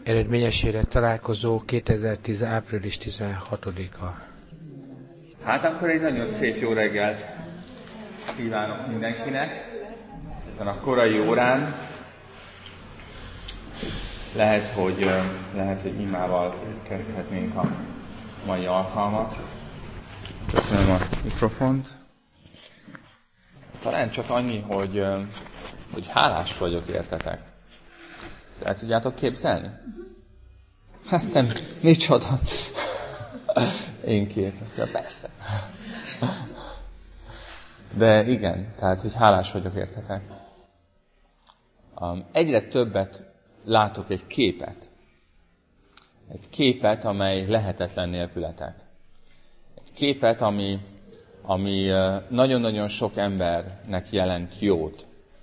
eredményesére találkozó 2010. április 16-a. Hát akkor egy nagyon szép jó reggelt kívánok mindenkinek ezen a korai órán. Lehet, hogy imával kezdhetnénk a mai alkalmat. Köszönöm a mikrofont. Talán csak annyi, hogy hálás vagyok értetek. Ezt el tudjátok képzelni? Hát nem, micsoda. Én kérdezem, persze. De igen, tehát, hogy hálás vagyok értetek. Egyre többet látok egy képet. Egy képet, amely lehetetlen nélkületek. Egy képet, ami nagyon-nagyon sok embernek jelent jót.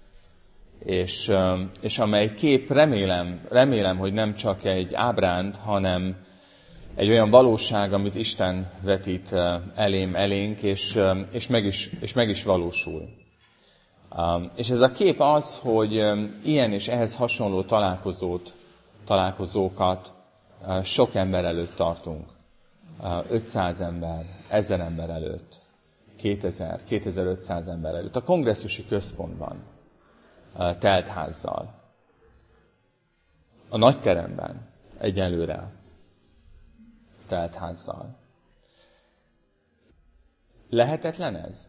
És amely kép remélem, hogy nem csak egy ábránd, hanem egy olyan valóság, amit Isten vetít elénk, és meg is valósul. És ez a kép az, hogy ilyen és ehhez hasonló találkozókat sok ember előtt tartunk. 500 ember, 1000 ember előtt, 2000, 2500 ember előtt. A kongresszusi központban, teltházzal. A nagyteremben egyelőre teltházzal. Lehetetlen ez?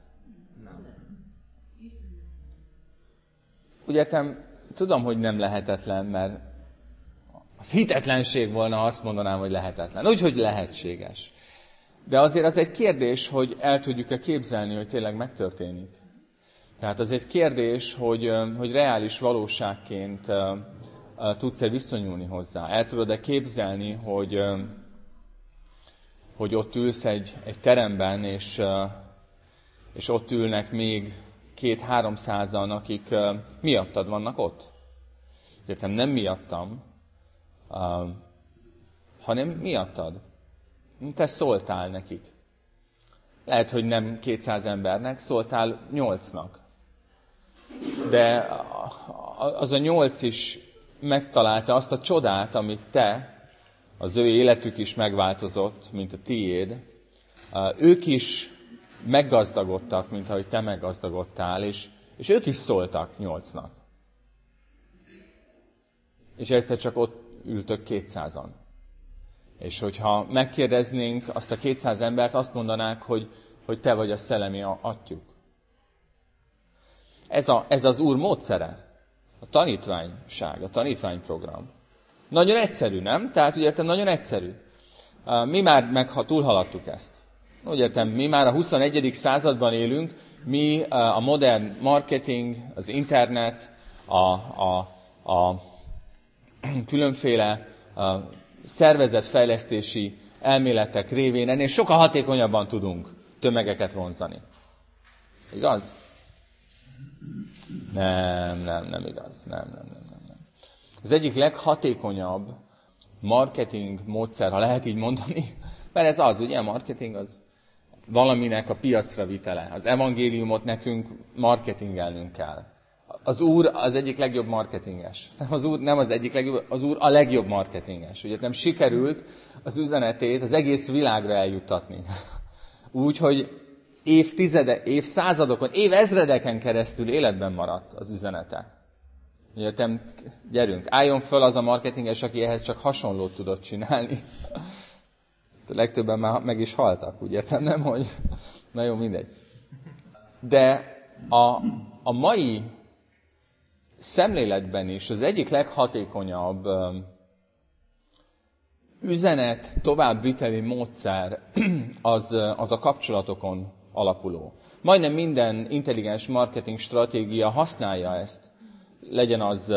Úgy értem, tudom, hogy nem lehetetlen, mert az hitetlenség volna, ha azt mondanám, hogy lehetetlen. Úgyhogy lehetséges. De azért az egy kérdés, hogy el tudjuk-e képzelni, hogy tényleg megtörténik. Tehát az egy kérdés, hogy reális valóságként tudsz-e viszonyulni hozzá. El tudod-e képzelni, hogy ott ülsz egy teremben, és ott ülnek még 200-300-an, akik miattad vannak ott. Értem, nem miattam, hanem miattad. Te szóltál nekik. Lehet, hogy nem 200 embernek, szóltál 8-nak. De az a 8 is megtalálta azt a csodát, amit te, az ő életük is megváltozott, mint a tiéd. Ők is meggazdagodtak, mint ahogy te meggazdagodtál, és ők is szóltak 8-nak. És egyszer csak ott ültök 200-an. És hogyha megkérdeznénk azt a 200 embert, azt mondanák, hogy te vagy a szellemi atyjuk. Ez az Úr módszere. A tanítványság, a tanítványprogram. Nagyon egyszerű, nem? Tehát úgy értem, nagyon egyszerű. Mi már túlhaladtuk ezt. Úgy értem, mi már a 21. században élünk, mi a modern marketing, az internet, a különféle szervezetfejlesztési elméletek révén ennél sokkal hatékonyabban tudunk tömegeket vonzani. Igaz? Nem igaz. Nem. Az egyik leghatékonyabb marketing módszer, ha lehet így mondani, mert ez az, ugye a marketing az valaminek a piacra vitele. Az evangéliumot nekünk marketingelnünk kell. Az Úr az egyik legjobb marketinges. Az Úr nem az egyik legjobb, az Úr a legjobb marketinges. Ugye nem sikerült az üzenetét az egész világra eljuttatni. Úgy, hogy évszázadokon, évezredeken keresztül életben maradt az üzenete. Ugye, gyerünk, álljon föl az a marketinges, aki ehhez csak hasonlót tudott csinálni. A legtöbben már meg is haltak, úgy értem, nem, hogy... Na jó, mindegy. De a mai szemléletben is az egyik leghatékonyabb üzenet továbbviteli módszer az a kapcsolatokon alapuló. Majdnem minden intelligens marketing stratégia használja ezt. Legyen az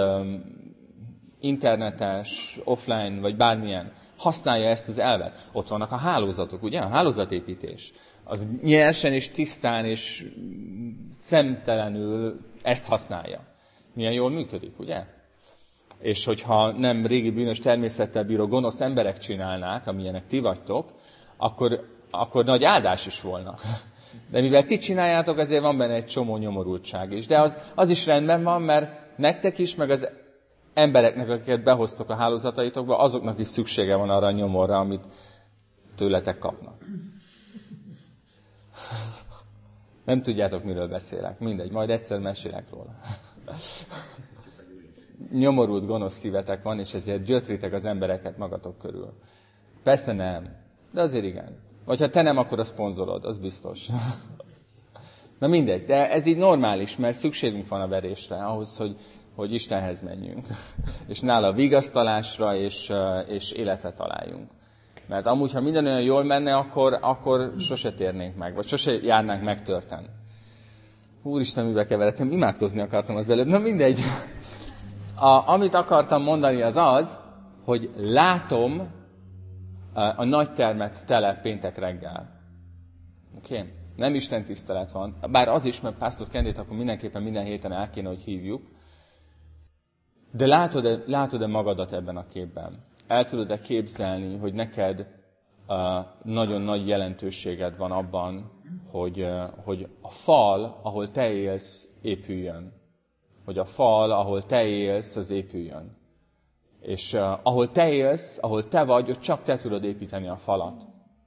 internetes, offline, vagy bármilyen. Használja ezt az elvet. Ott vannak a hálózatok, ugye? A hálózatépítés. Az nyersen és tisztán és szemtelenül ezt használja. Milyen jól működik, ugye? És hogyha nem régi bűnös természettel bíró gonosz emberek csinálnák, amilyenek ti vagytok, akkor nagy áldás is volna. De mivel ti csináljátok, ezért van benne egy csomó nyomorultság is. De az is rendben van, mert nektek is, meg az embereknek, akiket behoztok a hálózataitokba, azoknak is szüksége van arra a nyomorra, amit tőletek kapnak. Nem tudjátok, miről beszélek. Mindegy, majd egyszer mesélek róla. Nyomorult, gonosz szívetek van, és ezért gyötritek az embereket magatok körül. Persze nem, de azért igen. Vagy ha te nem, akkor a szponzorod, az biztos. Na mindegy, de ez így normális, mert szükségünk van a verésre, ahhoz, hogy Istenhez menjünk. És nála vigasztalásra és életre találjunk. Mert amúgy, ha minden olyan jól menne, akkor sose térnénk meg, vagy sose járnánk megtörten. Úristen, mibe keveredtem, imádkozni akartam az előbb. Na mindegy. Amit akartam mondani az, hogy látom a nagy termet tele péntek reggel. Oké? Nem Isten tisztelet van. Bár az is, mert Pásztor Kendét akkor mindenképpen minden héten el kéne, hogy hívjuk. De látod-e magadat ebben a képben? El tudod-e képzelni, hogy neked nagyon nagy jelentőséged van abban, hogy a fal, ahol te élsz, épüljön. Hogy a fal, ahol te élsz, az épüljön. És ahol te élsz, ahol te vagy, ott csak te tudod építeni a falat.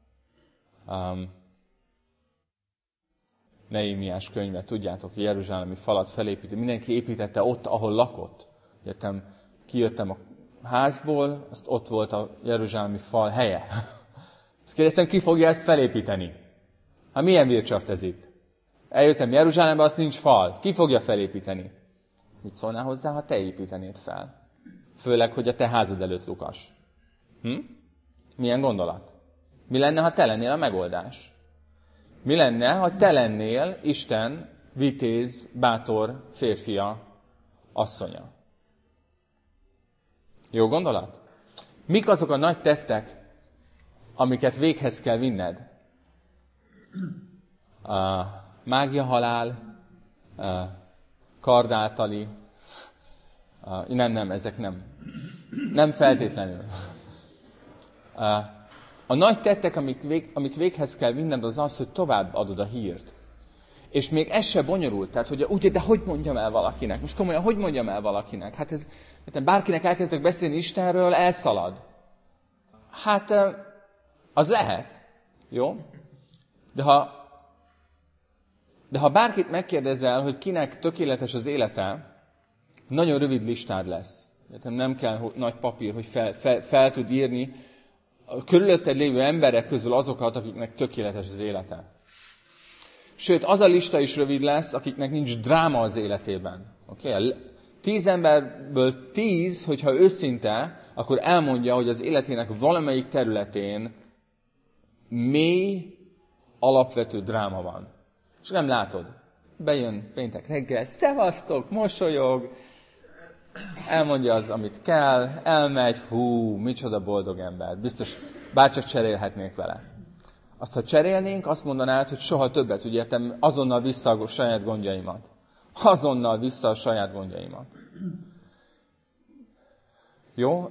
Nehémiás könyve, tudjátok, hogy jeruzsálemi falat felépíti. Mindenki építette ott, ahol lakott. Kijöttem a házból, azt ott volt a jeruzsálemi fal helye. Azt kérdeztem, ki fogja ezt felépíteni? Hát milyen vircsaft ez itt? Eljöttem Jeruzsálembe, azt nincs fal. Ki fogja felépíteni? Mit szólnál hozzá, ha te építenéd fel? Főleg, hogy a te házad előtt lukas. Milyen gondolat? Mi lenne, ha te lennél a megoldás? Mi lenne, ha te lennél Isten vitéz, bátor férfia, asszonya? Jó gondolat? Mik azok a nagy tettek, amiket véghez kell vinned? A mágia halál, kard általi, nem, ezek nem. Nem feltétlenül. A nagy tettek, amit véghez kell vinned, az az, hogy tovább adod a hírt. És még ez se bonyolult. Tehát, hogy úgy, de hogy mondjam el valakinek? Most komolyan, hogy mondjam el valakinek? Hát ez, bárkinek elkezdek beszélni Istenről, elszalad. Hát, az lehet. Jó? De ha bárkit megkérdezel, hogy kinek tökéletes az élete, nagyon rövid listád lesz. Nem kell nagy papír, hogy fel tud írni a körülötted lévő emberek közül azokat, akiknek tökéletes az élete. Sőt, az a lista is rövid lesz, akiknek nincs dráma az életében. Okay? 10 emberből 10, hogyha őszinte, akkor elmondja, hogy az életének valamelyik területén mély, alapvető dráma van. És nem látod. Bejön péntek reggel, szevasztok, mosolyog, elmondja az, amit kell, elmegy, micsoda boldog ember. Biztos, bárcsak cserélhetnék vele. Azt, ha cserélnénk, azt mondanád, hogy soha többet, úgy értem, azonnal vissza a saját gondjaimat. Azonnal vissza a saját gondjaimat. Jó?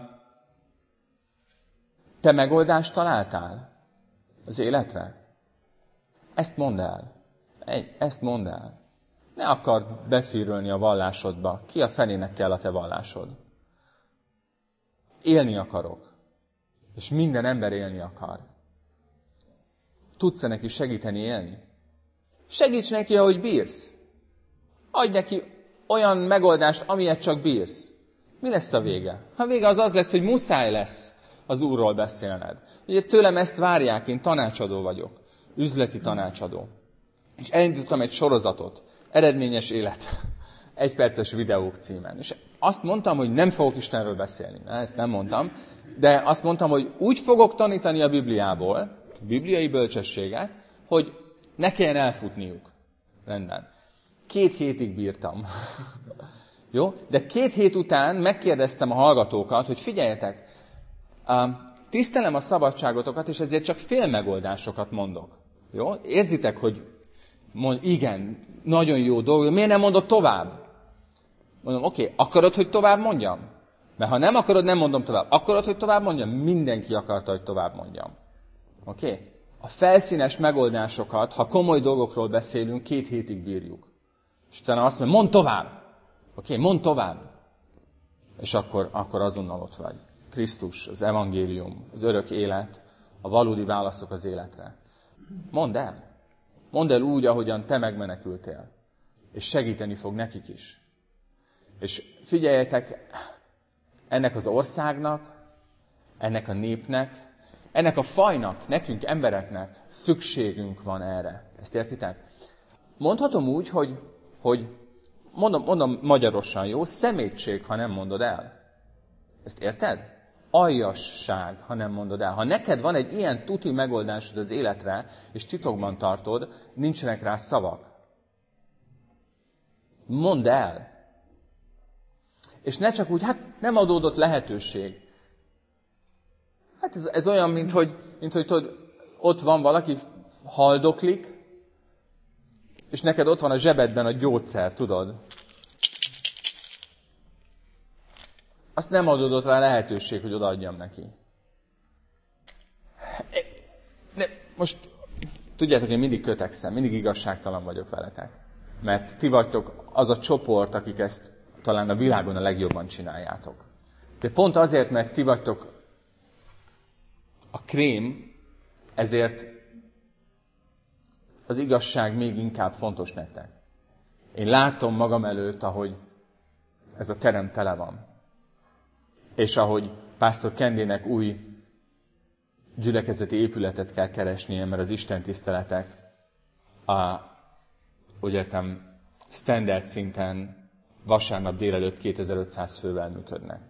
Te megoldást találtál az életre? Ezt mondd el. Ezt mondd el. Ne akard befírölni a vallásodba. Ki a fenének kell a te vallásod? Élni akarok. És minden ember élni akar. Tudsz-e neki segíteni élni? Segíts neki, ahogy bírsz. Adj neki olyan megoldást, amilyet csak bírsz. Mi lesz a vége? A vége az lesz, hogy muszáj lesz az Úrról beszélned. Ugye tőlem ezt várják, én tanácsadó vagyok. Üzleti tanácsadó. És elindítottam egy sorozatot. Eredményes élet. 1 perces videók címen. És azt mondtam, hogy nem fogok Istenről beszélni. Ezt nem mondtam. De azt mondtam, hogy úgy fogok tanítani a Bibliából, bibliai bölcsességet, hogy ne kelljen elfutniuk. Rendben. 2 hétig bírtam. Jó? De 2 hét után megkérdeztem a hallgatókat, hogy figyeljetek, tisztelem a szabadságotokat, és ezért csak félmegoldásokat mondok. Jó? Érzitek, hogy igen, nagyon jó dolog, miért nem mondod tovább? Mondom, oké, akarod, hogy tovább mondjam? Mert ha nem akarod, nem mondom tovább. Akarod, hogy tovább mondjam? Mindenki akarta, hogy tovább mondjam. Oké? A felszínes megoldásokat, ha komoly dolgokról beszélünk, 2 hétig bírjuk. És utána azt mondja, mondd tovább. Oké, mondd tovább. és akkor azonnal ott vagy. Krisztus, az evangélium, az örök élet, a valódi válaszok az életre. Mondd el. Mondd el úgy, ahogyan te megmenekültél. És segíteni fog nekik is. És figyeljetek, ennek az országnak, ennek a népnek, ennek a fajnak, nekünk, embereknek szükségünk van erre. Ezt értitek? Mondhatom úgy, hogy mondom magyarosan, jó? Szemétség, ha nem mondod el. Ezt érted? Aljasság, ha nem mondod el. Ha neked van egy ilyen tuti megoldásod az életre, és titokban tartod, nincsenek rá szavak. Mondd el. És ne csak úgy, hát nem adódott lehetőség. Hát ez olyan, mint hogy tudod, ott van valaki, haldoklik, és neked ott van a zsebedben a gyógyszer, tudod? Azt nem adódott rá lehetőség, hogy odaadjam neki. Most tudjátok, én mindig kötekszem, mindig igazságtalan vagyok veletek. Mert ti vagytok az a csoport, akik ezt talán a világon a legjobban csináljátok. De pont azért, mert ti vagytok a krém, ezért az igazság még inkább fontos nektek. Én látom magam előtt, ahogy ez a terem tele van. És ahogy Pásztor Kendének új gyülekezeti épületet kell keresnie, mert az Isten tiszteletek úgy értem, standard szinten vasárnap délelőtt 2500 fővel működnek.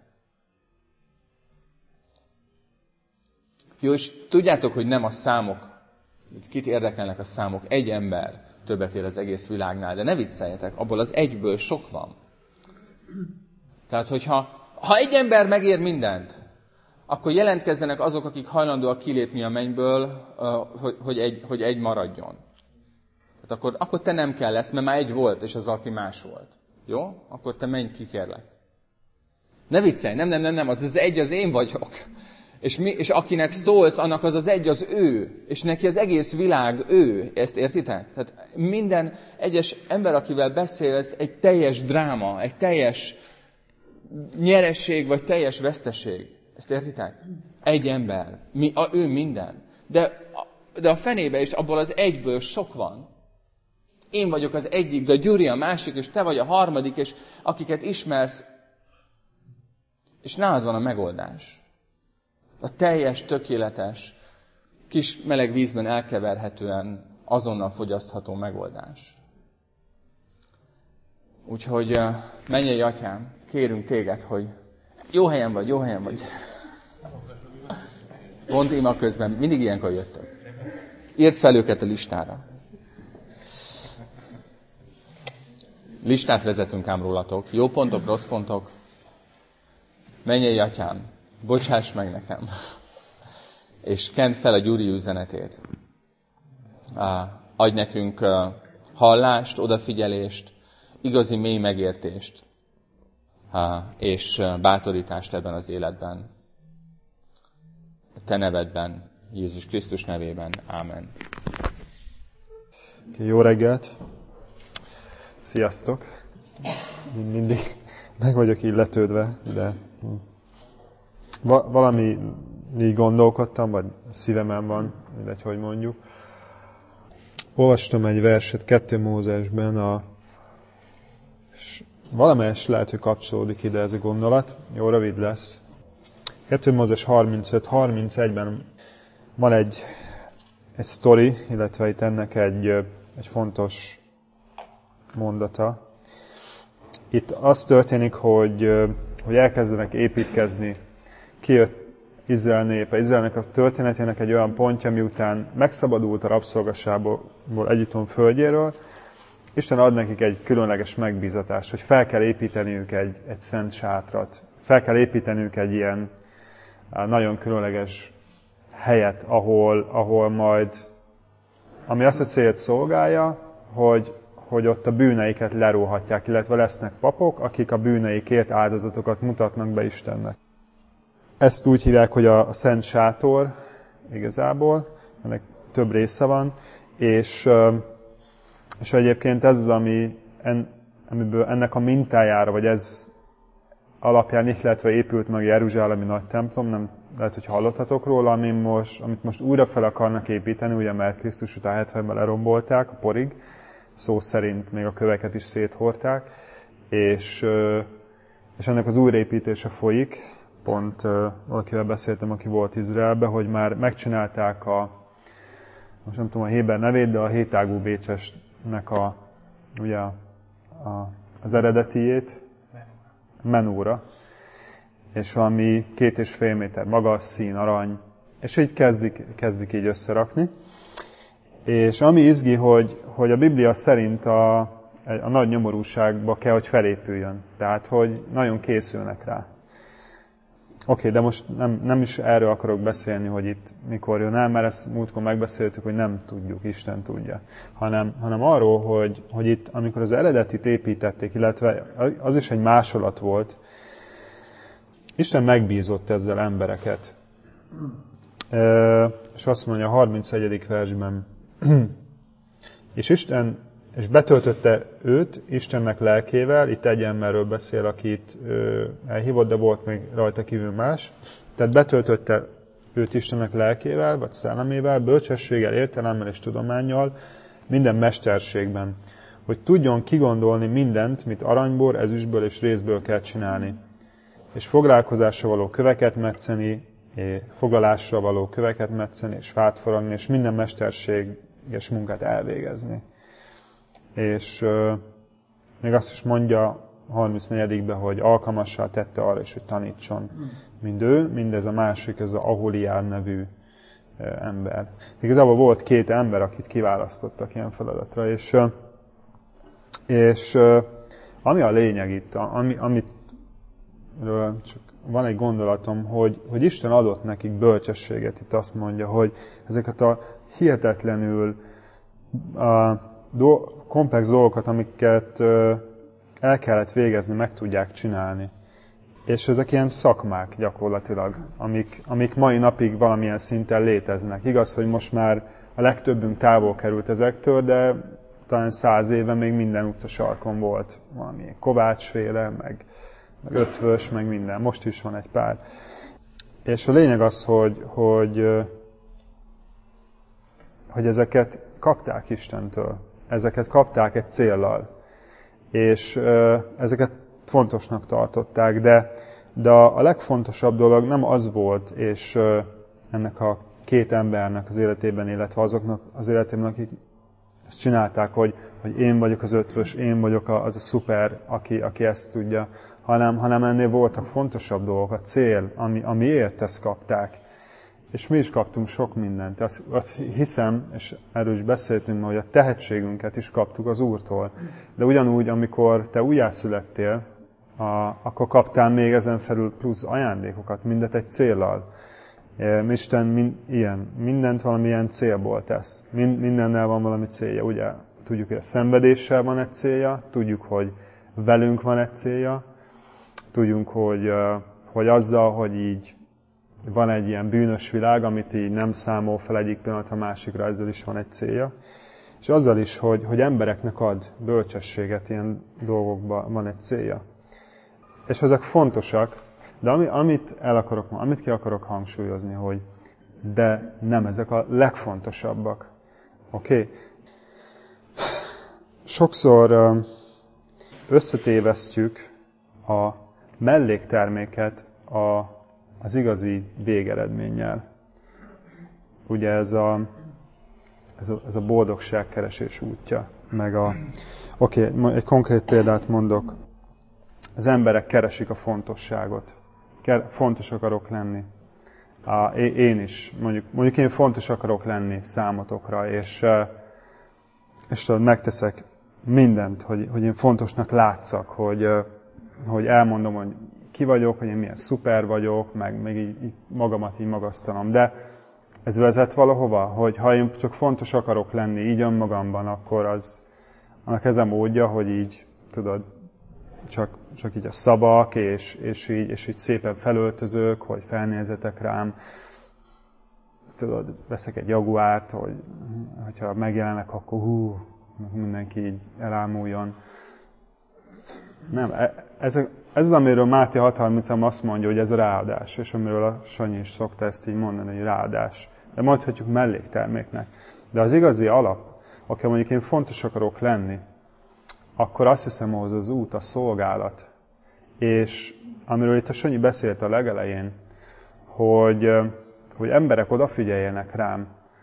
Jó, és tudjátok, hogy nem a számok, kit érdekelnek a számok, egy ember többet ér az egész világnál, de ne vicceljetek, abból az egyből sok van. Tehát, hogyha egy ember megér mindent, akkor jelentkezzenek azok, akik hajlandóak kilépni a mennyből, hogy egy maradjon. Tehát akkor te nem kell lesz, mert már egy volt, és az valaki más volt. Jó? Akkor te menj ki, kérlek. Ne viccelj, nem, az egy az én vagyok. És akinek szólsz, annak az egy az ő. És neki az egész világ ő. Ezt értitek? Tehát minden egyes ember, akivel beszélsz, egy teljes dráma, egy teljes nyeresség, vagy teljes veszteség. Ezt értitek? Egy ember. Ő minden. De a fenébe is abból az egyből sok van. Én vagyok az egyik, de Gyuri a másik, és te vagy a harmadik, és akiket ismersz, és nálad van a megoldás. A teljes, tökéletes, kis meleg vízben elkeverhetően azonnal fogyasztható megoldás. Úgyhogy mennyei atyám, kérünk téged, hogy jó helyen vagy. Mondd ima közben, mindig ilyenkor jöttök. Írd fel őket a listára. Listát vezetünk ám rólatok. Jó pontok, rossz pontok. Mennyei atyám, bocsáss meg nekem. És kend fel a Gyuri üzenetét. Adj nekünk hallást, odafigyelést, igazi mély megértést, és bátorítást ebben az életben. A te nevedben, Jézus Krisztus nevében. Ámen. Jó reggelt! Sziasztok! Mindig meg vagyok illetődve, de valami így gondolkodtam, vagy szívemen van, mindegy, hogy mondjuk. Olvastam egy verset 2 Mózesben, és valamelyes lehet, hogy kapcsolódik ide ez a gondolat. Jó, rövid lesz. 2 Mózes 35-31-ben van egy sztori, illetve itt ennek egy fontos mondata. Itt az történik, hogy elkezdenek építkezni. Kijött Izrael népe. Izraelnek a történetének egy olyan pontja, miután megszabadult a rabszolgasságból Egyiptom földjéről, Isten ad nekik egy különleges megbízatást, hogy fel kell építeniük egy szent sátrat. Fel kell építeniük egy ilyen nagyon különleges helyet, ahol majd, ami azt a célt szolgálja, hogy ott a bűneiket leróhatják, illetve lesznek papok, akik a bűneikért áldozatokat mutatnak be Istennek. Ezt úgy hívják, hogy a Szent Sátor igazából, ennek több része van, és egyébként ez az, amiből ennek a mintájára, vagy alapján ihletve épült meg a jeruzsálemi nagy templom, nem lehet, hogy hallottatok róla, amit most újra fel akarnak építeni, ugye mert Krisztus után 70-ben lerombolták a porig, szó szerint még a köveket is széthordták, és ennek az újraépítése folyik. Pont valakivel beszéltem, aki volt Izraelben, hogy már megcsinálták most nem tudom a héber nevét, de a hétágú bécsesnek az eredetiét, menúra, és valami 2,5 méter magas, szín, arany, és így kezdik így összerakni. És ami izgi, hogy a Biblia szerint a nagy nyomorúságba kell, hogy felépüljön. Tehát, hogy nagyon készülnek rá. Oké, de most nem is erről akarok beszélni, hogy itt mikor jön el, mert ezt múltkor megbeszéltük, hogy nem tudjuk, Isten tudja. Hanem arról, hogy itt, amikor az eredetit építették, illetve az is egy másolat volt, Isten megbízott ezzel embereket. És azt mondja a 31. versben, és betöltötte őt Istennek lelkével, itt egy emberről beszél, akit elhívott, de volt még rajta kívül más. Tehát betöltötte őt Istennek lelkével, vagy szellemével, bölcsességgel, értelemmel és tudománnyal, minden mesterségben, hogy tudjon kigondolni mindent, mit aranyból, ezüstből és rézből kell csinálni, és foglalkozásra való köveket metszeni, foglalásra való köveket metszeni, és fát faragni, és minden mesterséges munkát elvégezni. És még azt is mondja a 34-ben, hogy alkalmassá tette arra is, hogy tanítson. Mind ő, mind ez a másik, ez az Aholiab nevű ember. Igazából volt 2 ember, akit kiválasztottak ilyen feladatra, és ami a lényeg itt, amit csak van egy gondolatom, hogy Isten adott nekik bölcsességet, itt azt mondja, hogy ezeket a hihetetlenül komplex dolgokat, amiket el kellett végezni, meg tudják csinálni. És ezek ilyen szakmák gyakorlatilag, amik mai napig valamilyen szinten léteznek. Igaz, hogy most már a legtöbbünk távol került ezektől, de talán 100 éve még minden utcasarkon volt valami kovácsféle, meg ötvös, meg minden. Most is van egy pár. És a lényeg az, hogy ezeket kapták Istentől. Ezeket kapták egy céllal. És ezeket fontosnak tartották. De a legfontosabb dolog nem az volt, és ennek a 2 embernek az életében, illetve azoknak az életében, akik ezt csinálták, hogy én vagyok az ötvös, én vagyok az a szuper, aki ezt tudja, hanem ennél voltak fontosabb dolgok, a cél, amiért ezt kapták. És mi is kaptunk sok mindent. Azt hiszem, és erről is beszéltünk, hogy a tehetségünket is kaptuk az Úrtól. De ugyanúgy, amikor te újjászülettél, akkor kaptál még ezen felül plusz ajándékokat, mindet egy céllal. Isten mindent valamilyen célból tesz. Mindennel van valami célja. Ugye tudjuk, hogy a szenvedéssel van egy célja, tudjuk, hogy velünk van egy célja, tudjuk, hogy azzal, hogy így van egy ilyen bűnös világ, amit így nem számol fel egyik pillanatra a másikra, ezzel is van egy célja. És azzal is, hogy embereknek ad bölcsességet, ilyen dolgokban van egy célja. És ezek fontosak, de amit ki akarok hangsúlyozni, hogy de nem ezek a legfontosabbak. Oké? Sokszor összetévesztjük a mellékterméket az igazi végeredménnyel. Ugye ez a boldogságkeresés útja. Egy konkrét példát mondok. Az emberek keresik a fontosságot. Fontos akarok lenni. Én is. Mondjuk én fontos akarok lenni számotokra, és megteszek mindent, hogy én fontosnak látszak, hogy elmondom, hogy ki vagyok, hogy én milyen szuper vagyok, meg még így magamat így magasztalom. De ez vezet valahova, hogy ha én csak fontos akarok lenni így önmagamban, akkor annak ez a módja, hogy így, tudod, csak így a szavak, és így szépen felöltözök, hogy felnézzetek rám. Tudod, veszek egy jaguárt, hogyha megjelenek, akkor mindenki így elámuljon. Nem, ez az, amiről Máté 6.30 azt mondja, hogy ez a ráadás, és amiről a Sanyi is szokta ezt így mondani, hogy ráadás. De mondhatjuk mellékterméknek. De az igazi alap, hogyha mondjuk én fontos akarok lenni, akkor azt hiszem, hogy az út, a szolgálat. És amiről itt a Sanyi beszélt a legelején, hogy emberek odafigyeljenek rám,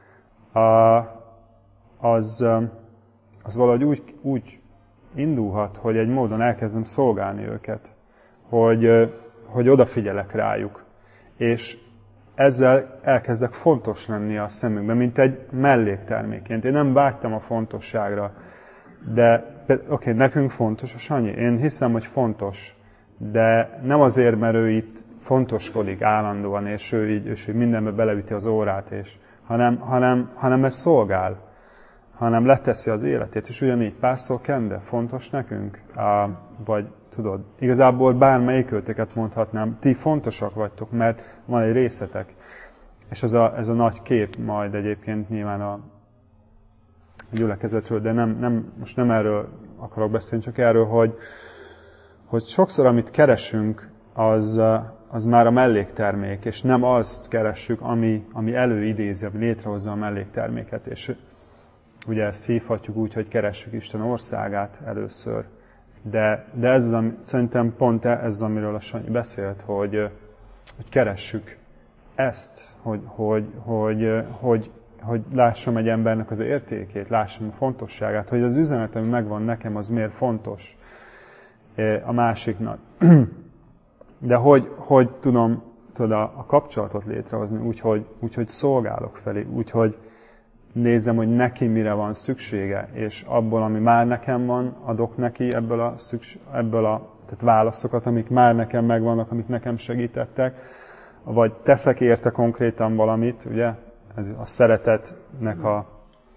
az valahogy úgy indulhat, hogy egy módon elkezdem szolgálni őket, hogy odafigyelek rájuk. És ezzel elkezdek fontos lenni a szemükben, mint egy melléktermékként. Én nem vágytam a fontosságra, de oké, nekünk fontos a Sanyi. Én hiszem, hogy fontos, de nem azért, mert ő itt fontoskodik állandóan, és ő így mindenbe beleüti az órát, hanem ez szolgál, hanem leteszi az életét. És ugyanígy Pásztor Kende fontos nekünk, vagy tudod, igazából bármelyik őtöket mondhatnám, ti fontosak vagytok, mert van egy részetek. És ez a nagy kép majd egyébként nyilván a gyülekezetről, de most nem erről akarok beszélni, csak erről, hogy sokszor, amit keresünk, az már a melléktermék, és nem azt keressük, ami előidézi, ami létrehozza a mellékterméket. És ugye ezt hívhatjuk úgy, hogy keressük Isten országát először. De ez szerintem pont ez az, amiről a Sanyi beszélt, hogy keressük ezt, hogy lássam egy embernek az értékét, lássam a fontosságát, hogy az üzenet, ami megvan nekem, az miért fontos a másiknak. De hogy tudom a kapcsolatot létrehozni, úgyhogy szolgálok felé, úgyhogy nézem, hogy neki mire van szüksége, és abból, ami már nekem van, adok neki tehát válaszokat, amik már nekem megvannak, amik nekem segítettek, vagy teszek érte konkrétan valamit, ugye? Ez a szeretetnek a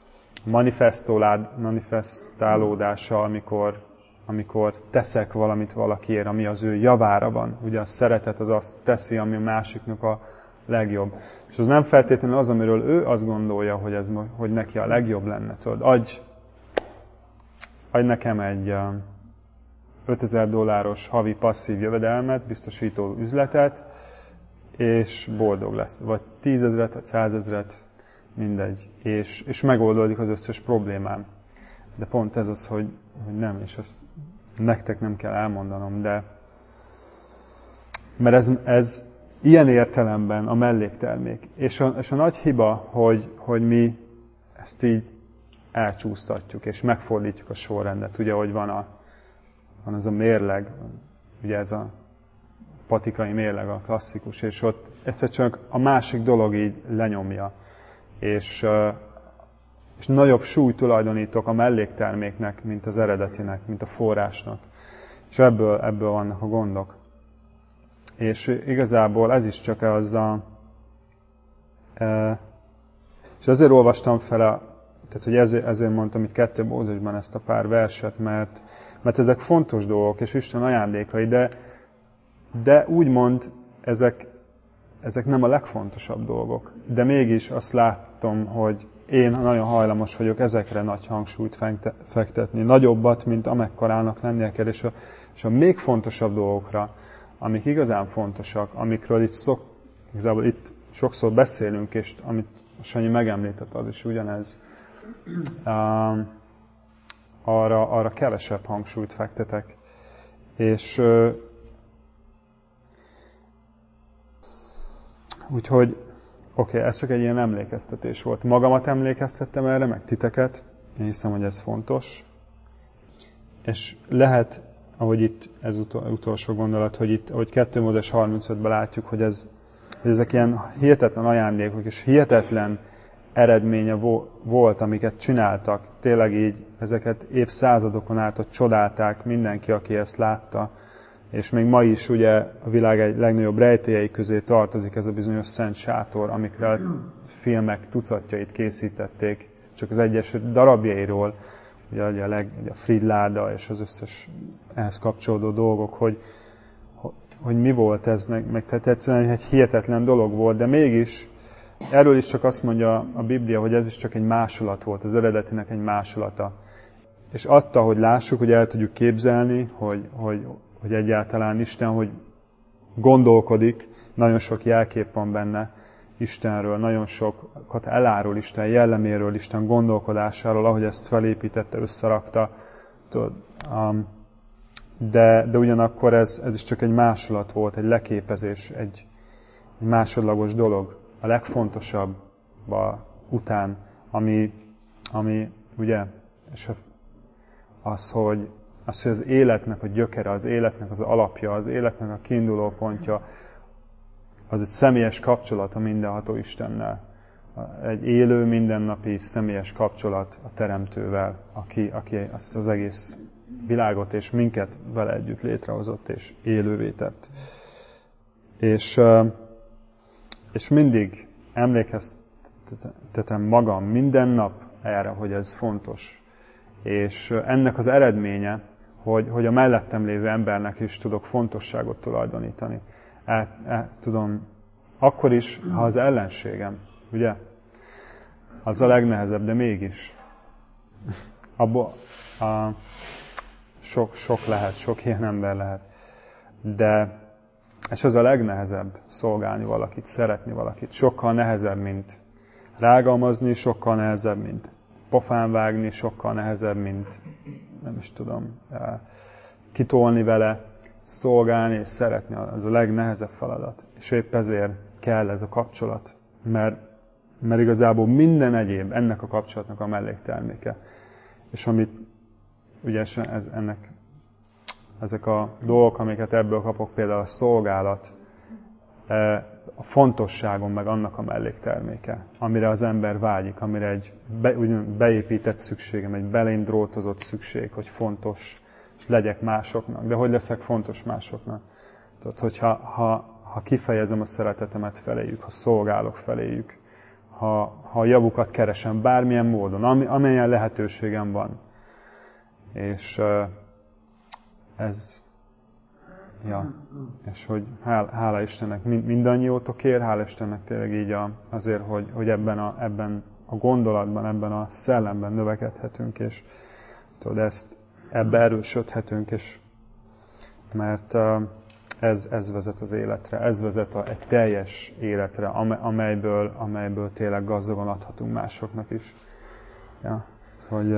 manifestálódása, amikor teszek valamit valakiért, ami az ő javára van. Ugye a szeretet az azt teszi, ami a másiknak a legjobb. És az nem feltétlenül az, amiről ő azt gondolja, hogy neki a legjobb lenne. Tudod, adj nekem egy $5000 havi passzív jövedelmet, biztosító üzletet, és boldog lesz. Vagy 10 000, vagy 100 000, mindegy. És megoldódik az összes problémám. De pont ez az, hogy nem, és ezt nektek nem kell elmondanom, de mert ez ilyen értelemben a melléktermék. És a nagy hiba, hogy mi ezt így elcsúsztatjuk, és megfordítjuk a sorrendet. Ugye, hogy van az a mérleg, ugye ez a patikai mérleg, a klasszikus, és ott egyszer csak a másik dolog így lenyomja. És nagyobb súlyt tulajdonítok a mellékterméknek, mint az eredetinek, mint a forrásnak. És ebből vannak a gondok. És igazából ez is csak és ezért olvastam fel, tehát hogy ezért mondtam itt 2 Mózesben ezt a pár verset, mert ezek fontos dolgok, és Isten ajándékai, de úgymond ezek nem a legfontosabb dolgok. De mégis azt látom, hogy én nagyon hajlamos vagyok ezekre nagy hangsúlyt fektetni. Nagyobbat, mint amekkorának lennie kell, és a még fontosabb dolgokra, amik igazán fontosak, amikről igazából itt sokszor beszélünk, és amit Sanyi megemlített, az is ugyanez. Arra kevesebb hangsúlyt fektetek. És úgyhogy ez csak egy ilyen emlékeztetés volt. Magamat emlékeztettem erre, meg titeket. Én hiszem, hogy ez fontos. És lehet, ahogy itt ez utolsó gondolat, hogy itt, ahogy 2 Mózes 35-ben látjuk, hogy ezek ilyen hihetetlen ajándékok, és hihetetlen eredménye volt, amiket csináltak. Tényleg így ezeket évszázadokon át csodálták mindenki, aki ezt látta. És még ma is ugye a világ egy legnagyobb rejtélyei közé tartozik ez a bizonyos Szent Sátor, amikre filmek tucatjait készítették, csak az egyes darabjairól, ugye a Fridláda és az összes ehhez kapcsolódó dolgok, hogy mi volt ez, meg tehát egyszerűen egy hihetetlen dolog volt, de mégis erről is csak azt mondja a Biblia, hogy ez is csak egy másolat volt, az eredetinek egy másolata. És adta, hogy lássuk, hogy el tudjuk képzelni, hogy egyáltalán Isten, hogy gondolkodik, nagyon sok jelkép van benne Istenről, nagyon sokat elárul Isten jelleméről, Isten gondolkodásáról, ahogy ezt felépítette, összerakta. De ugyanakkor ez is csak egy másolat volt, egy leképezés, egy másodlagos dolog. A legfontosabb után, ami ugye, és az, hogy az életnek a gyökere, az életnek az alapja, az életnek a kiinduló pontja, az egy személyes kapcsolat a mindenható Istennel. Egy élő, mindennapi személyes kapcsolat a Teremtővel, aki azt az egész világot és minket vele együtt létrehozott és élővé tett. És mindig emlékeztetem magam minden nap erre, hogy ez fontos. És ennek az eredménye, hogy a mellettem lévő embernek is tudok fontosságot tulajdonítani. Tudom, akkor is, ha az ellenségem, ugye? Az a legnehezebb, de mégis. Abból sok lehet, sok ilyen ember lehet. És az a legnehezebb szolgálni valakit, szeretni valakit. Sokkal nehezebb, mint rágalmazni, sokkal nehezebb, mint pofán vágni, sokkal nehezebb, mint nem is tudom, kitolni vele, szolgálni és szeretni. Az a legnehezebb feladat. És épp ezért kell ez a kapcsolat. Mert igazából minden egyéb ennek a kapcsolatnak a mellékterméke. És amit ugye ezek a dolgok, amiket ebből kapok, például a szolgálat, a fontosságon meg annak a mellékterméke, amire az ember vágyik, amire egy beépített szükségem, egy belém drótozott szükség, hogy fontos, és legyek másoknak. De hogy leszek fontos másoknak? Tudod, hogyha kifejezem a szeretetemet feléjük, ha szolgálok feléjük, ha javukat keresem bármilyen módon, amelyen lehetőségem van. És és hogy hála Istennek mindannyiótokért, hála Istennek tényleg így azért, hogy ebben a gondolatban, ebben a szellemben növekedhetünk, és tudod, ebbe erősödhetünk, és mert ez vezet az életre, ez vezet egy teljes életre, amelyből tényleg gazdagon adhatunk másoknak is. Ja, hogy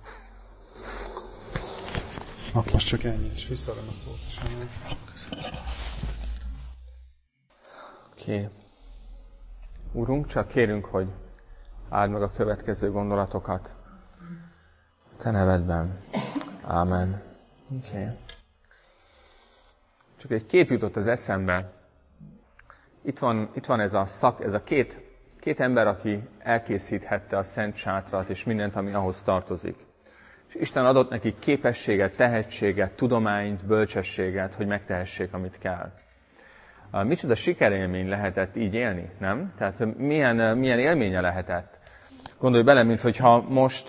akkor most csak ennyi, és visszaadom a szót is. Oké. Urunk, csak kérünk, hogy áld meg a következő gondolatokat. Te nevedben. Ámen. Oké. Csak egy kép jutott az eszembe. Itt van ez a két ember, aki elkészíthette a szent sátrat és mindent, ami ahhoz tartozik. És Isten adott nekik képességet, tehetséget, tudományt, bölcsességet, hogy megtehessék, amit kell. Micsoda sikerélmény lehetett így élni, nem? Tehát milyen élménye lehetett? Gondolj bele, minthogyha most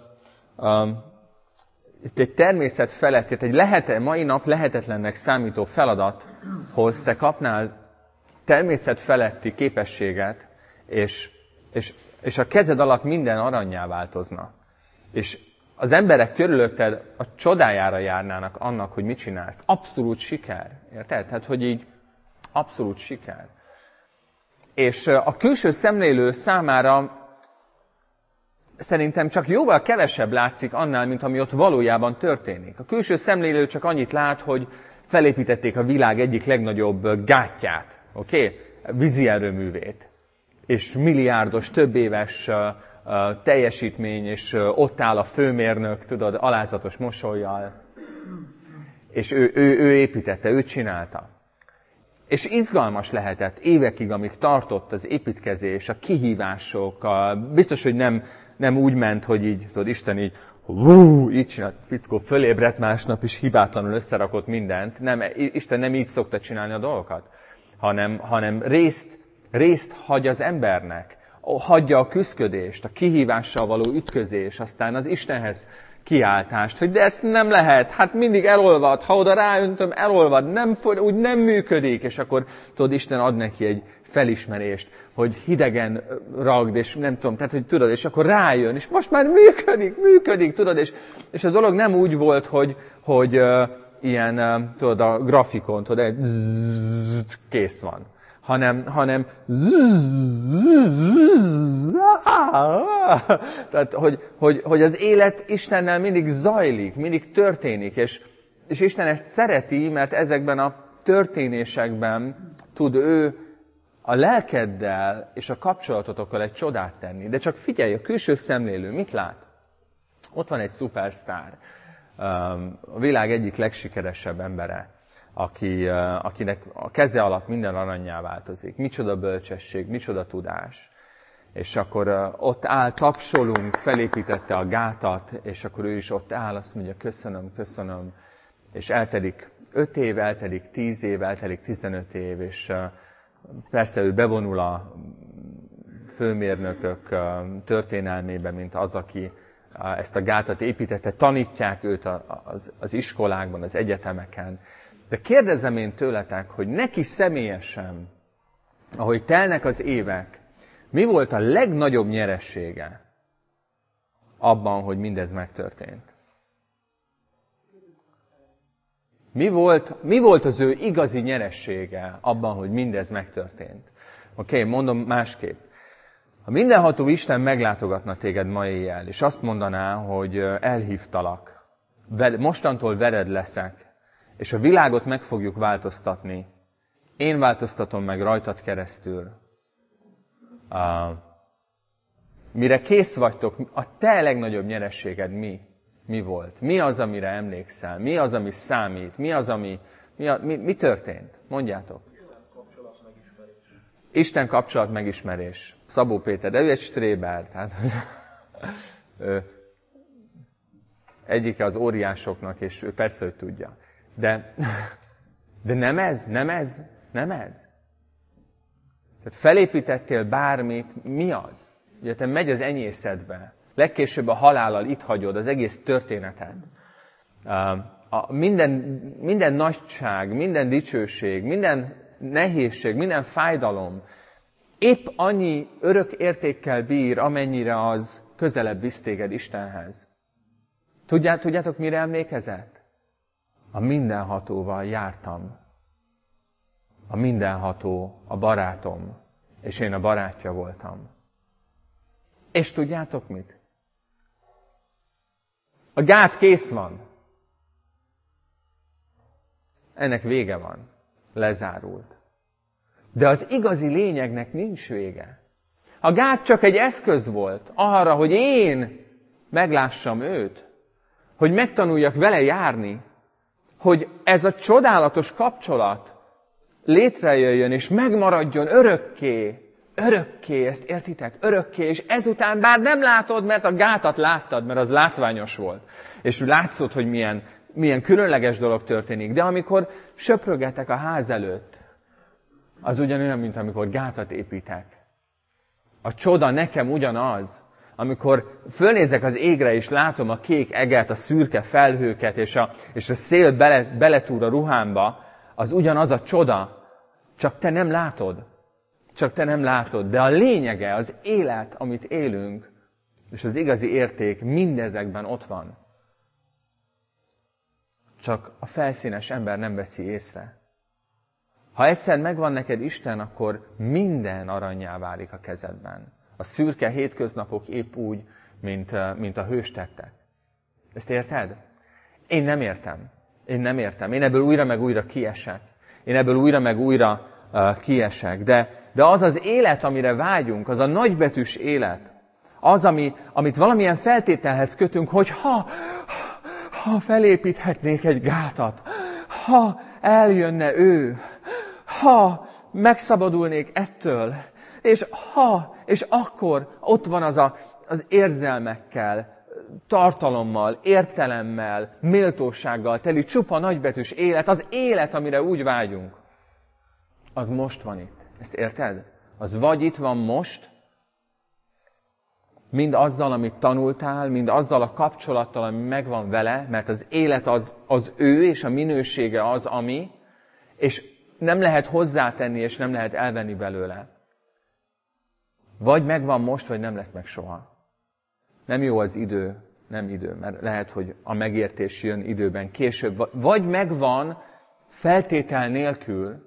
itt egy természet felett, egy mai nap lehetetlennek számító feladathoz te kapnál természet feletti képességet, és a kezed alatt minden arannyá változna. És az emberek körülötted a csodájára járnának annak, hogy mit csinálsz. Abszolút siker. Érted? Tehát, hogy így abszolút siker. És a külső szemlélő számára szerintem csak jóval kevesebb látszik annál, mint ami ott valójában történik. A külső szemlélő csak annyit lát, hogy felépítették a világ egyik legnagyobb gátját, vízi erőművét, és milliárdos, több éves teljesítmény, és ott áll a főmérnök, tudod, alázatos mosollyal, és ő építette, ő csinálta. És izgalmas lehetett évekig, amíg tartott az építkezés, a kihívások, biztos, hogy nem úgy ment, hogy így, tudod, Isten így csinált, fickó fölébredt másnap, és hibátlanul összerakott mindent. Nem, Isten nem így szokta csinálni a dolgokat, hanem részt hagy az embernek, hagyja a küszködést, a kihívással való ütközés, aztán az Istenhez kiáltást, hogy de ezt nem lehet, hát mindig elolvad, ha oda ráöntöm, elolvad, úgy nem működik, és akkor tudod, Isten ad neki egy felismerést, hogy hidegen ragd, és nem tudom, tehát, hogy tudod, és akkor rájön, és most már működik, tudod, és a dolog nem úgy volt, hogy tudod, a grafikon, tudod, kész van. Hanem tehát, hogy az élet Istennel mindig zajlik, mindig történik, és Isten ezt szereti, mert ezekben a történésekben tud ő a lelkeddel és a kapcsolatotokkal egy csodát tenni. De csak figyelj, a külső szemlélő mit lát? Ott van egy szupersztár, a világ egyik legsikeresebb embere, akinek a keze alatt minden arannyá változik. Micsoda bölcsesség, micsoda tudás. És akkor ott áll, tapsolunk, felépítette a gátat, és akkor ő is ott áll, azt mondja, köszönöm, köszönöm. És eltelik 5 év, eltelik 10 év, eltelik 15 év, és persze ő bevonul a főmérnökök történelmébe, mint az, aki ezt a gátat építette, tanítják őt az iskolákban, az egyetemeken. De kérdezem én tőletek, hogy neki személyesen, ahogy telnek az évek, mi volt a legnagyobb nyeressége abban, hogy mindez megtörtént? Mi volt az ő igazi nyeressége abban, hogy mindez megtörtént? Oké, mondom másképp. Ha mindenható Isten meglátogatna téged ma éjjel, és azt mondaná, hogy elhívtalak, mostantól vered leszek, és a világot meg fogjuk változtatni, én változtatom meg rajtad keresztül. Mire kész vagytok, a te legnagyobb nyerességed mi volt? Mi az, amire emlékszel? Mi az, ami számít? Mi történt? Mondjátok. Isten kapcsolat megismerés. Szabó Péter, de ő egy stréber. Tehát, egyike az óriásoknak, és ő persze, hogy tudja. De nem ez. Tehát felépítettél bármit, mi az? Ugye te megy az enyészetbe. Legkésőbb a halállal itt hagyod az egész történetet. Minden nagyság, minden dicsőség, minden nehézség, minden fájdalom épp annyi örök értékkel bír, amennyire az közelebb visz téged Istenhez. Tudjátok, mire emlékezett? A mindenhatóval jártam. A mindenható a barátom, és én a barátja voltam. És tudjátok mit? A gát kész van. Ennek vége van. Lezárult. De az igazi lényegnek nincs vége. A gát csak egy eszköz volt arra, hogy én meglássam őt, hogy megtanuljak vele járni, hogy ez a csodálatos kapcsolat létrejöjjön és megmaradjon örökké. Örökké, ezt értitek? Örökké, és ezután bár nem látod, mert a gátat láttad, mert az látványos volt. És látszott, hogy milyen különleges dolog történik. De amikor söprögetek a ház előtt, az ugyanolyan, mint amikor gátat építek. A csoda nekem ugyanaz, amikor fölnézek az égre, és látom a kék eget, a szürke felhőket, és a szél beletúr a ruhámba, az ugyanaz a csoda, csak te nem látod. Csak te nem látod. De a lényege, az élet, amit élünk, és az igazi érték mindezekben ott van. Csak a felszínes ember nem veszi észre. Ha egyszer megvan neked Isten, akkor minden arannyá válik a kezedben. A szürke hétköznapok épp úgy, mint a hőstettek. Ezt érted? Én nem értem. Én ebből újra meg újra kiesek. De az az élet, amire vágyunk, az a nagybetűs élet, az, amit valamilyen feltételhez kötünk, hogy ha felépíthetnék egy gátat, ha eljönne ő, ha megszabadulnék ettől, és akkor ott van az érzelmekkel, tartalommal, értelemmel, méltósággal teli csupa nagybetűs élet, az élet, amire úgy vágyunk, az most van itt. Ezt érted? Az vagy itt van most, mind azzal, amit tanultál, mind azzal a kapcsolattal, ami megvan vele, mert az élet az ő, és a minősége az, ami, és nem lehet hozzátenni, és nem lehet elvenni belőle. Vagy megvan most, vagy nem lesz meg soha. Nem jó az idő, nem idő, mert lehet, hogy a megértés jön időben később, vagy megvan feltétel nélkül,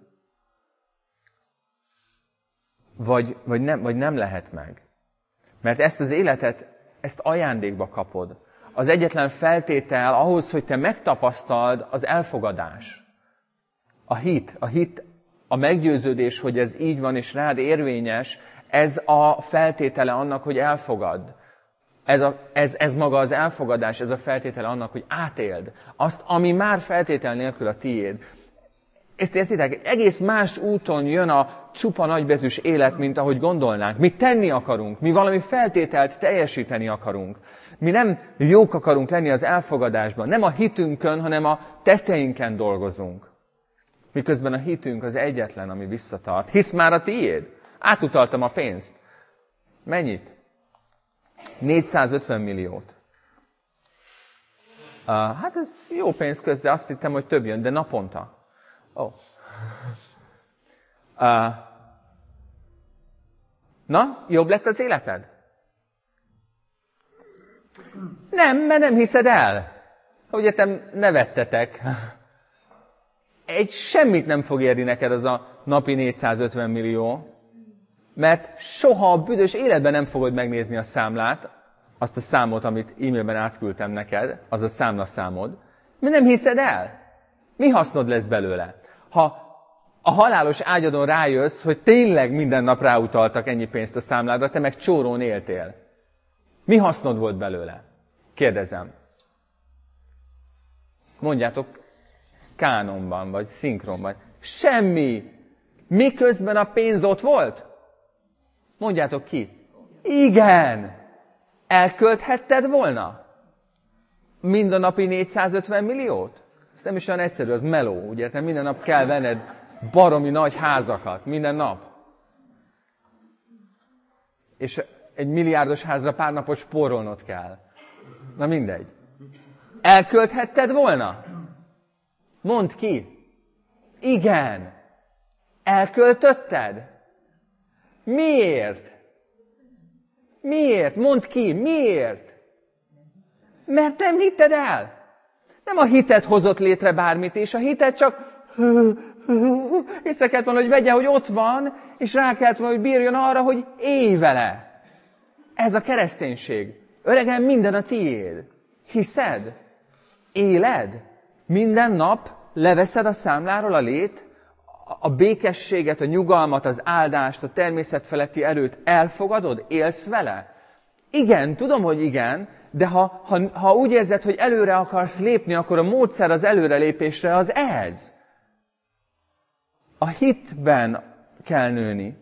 vagy nem lehet meg. Mert ezt az életet, ezt ajándékba kapod. Az egyetlen feltétel ahhoz, hogy te megtapasztald, az elfogadás. A hit, a meggyőződés, hogy ez így van és rád érvényes, ez a feltétele annak, hogy elfogadd. Ez maga az elfogadás, ez a feltétele annak, hogy átéld azt, ami már feltétel nélkül a tiéd. Ezt értitek? Egész más úton jön a csupa nagybetűs élet, mint ahogy gondolnánk. Mi tenni akarunk, mi valami feltételt teljesíteni akarunk. Mi nem jók akarunk lenni az elfogadásban, nem a hitünkön, hanem a tetteinken dolgozunk. Miközben a hitünk az egyetlen, ami visszatart. Hisz már a tiéd. Átutaltam a pénzt. Mennyit? 450 milliót. Hát ez jó pénz köz, de azt hittem, hogy több jön, de naponta. Na, jobb lett az életed? Nem, mert nem hiszed el. Ugye te nevettetek. Egy semmit nem fog érni neked az a napi 450 millió, mert soha a büdös életben nem fogod megnézni a számlát, azt a számot, amit e-mailben átküldtem neked, az a számlaszámod, mert nem hiszed el. Mi hasznod lesz belőle? Ha a halálos ágyadon rájössz, hogy tényleg minden nap ráutaltak ennyi pénzt a számládra, te meg csórón éltél. Mi hasznod volt belőle? Kérdezem. Mondjátok kánonban, vagy szinkronban. Semmi. Miközben a pénz ott volt? Mondjátok ki. Igen. Elkölthetted volna? Mind a napi 450 milliót? Ez nem is olyan egyszerű, az meló, ugye? Te minden nap kell venned baromi nagy házakat. Minden nap. És egy milliárdos házra pár napot spórolnod kell. Na mindegy. Elkölthetted volna? Mondd ki. Igen. Elköltötted? Miért? Miért? Mondd ki, miért? Mert nem hitted el. Nem a hited hozott létre bármit, és a hited csak észre kellett volna, hogy vegye, hogy ott van, és rá kellett volna, hogy bírjon arra, hogy élj vele. Ez a kereszténység. Öregem, minden a tiéd. Hiszed? Éled? Minden nap leveszed a számláról a lét, a békességet, a nyugalmat, az áldást, a természet feletti erőt elfogadod? Élsz vele? Igen, tudom, hogy igen, de ha úgy érzed, hogy előre akarsz lépni, akkor a módszer az előrelépésre az ez. A hitben kell nőni.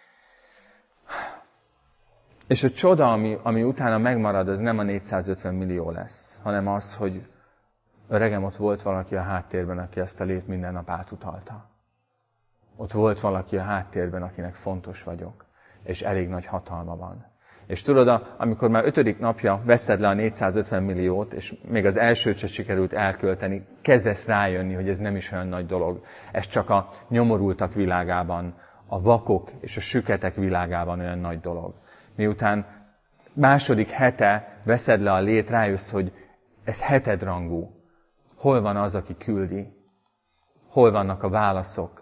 És a csoda, ami utána megmarad, az nem a 450 millió lesz, hanem az, hogy öregem, ott volt valaki a háttérben, aki ezt a lét minden nap átutalta. Ott volt valaki a háttérben, akinek fontos vagyok, és elég nagy hatalma van. És tudod, amikor már 5. napja veszed le a 450 milliót, és még az elsőt se sikerült elkölteni, kezdesz rájönni, hogy ez nem is olyan nagy dolog. Ez csak a nyomorultak világában, a vakok és a süketek világában olyan nagy dolog. Miután 2. hete veszed le a lét, rájössz, hogy ez 7. rangú. Hol van az, aki küldi? Hol vannak a válaszok?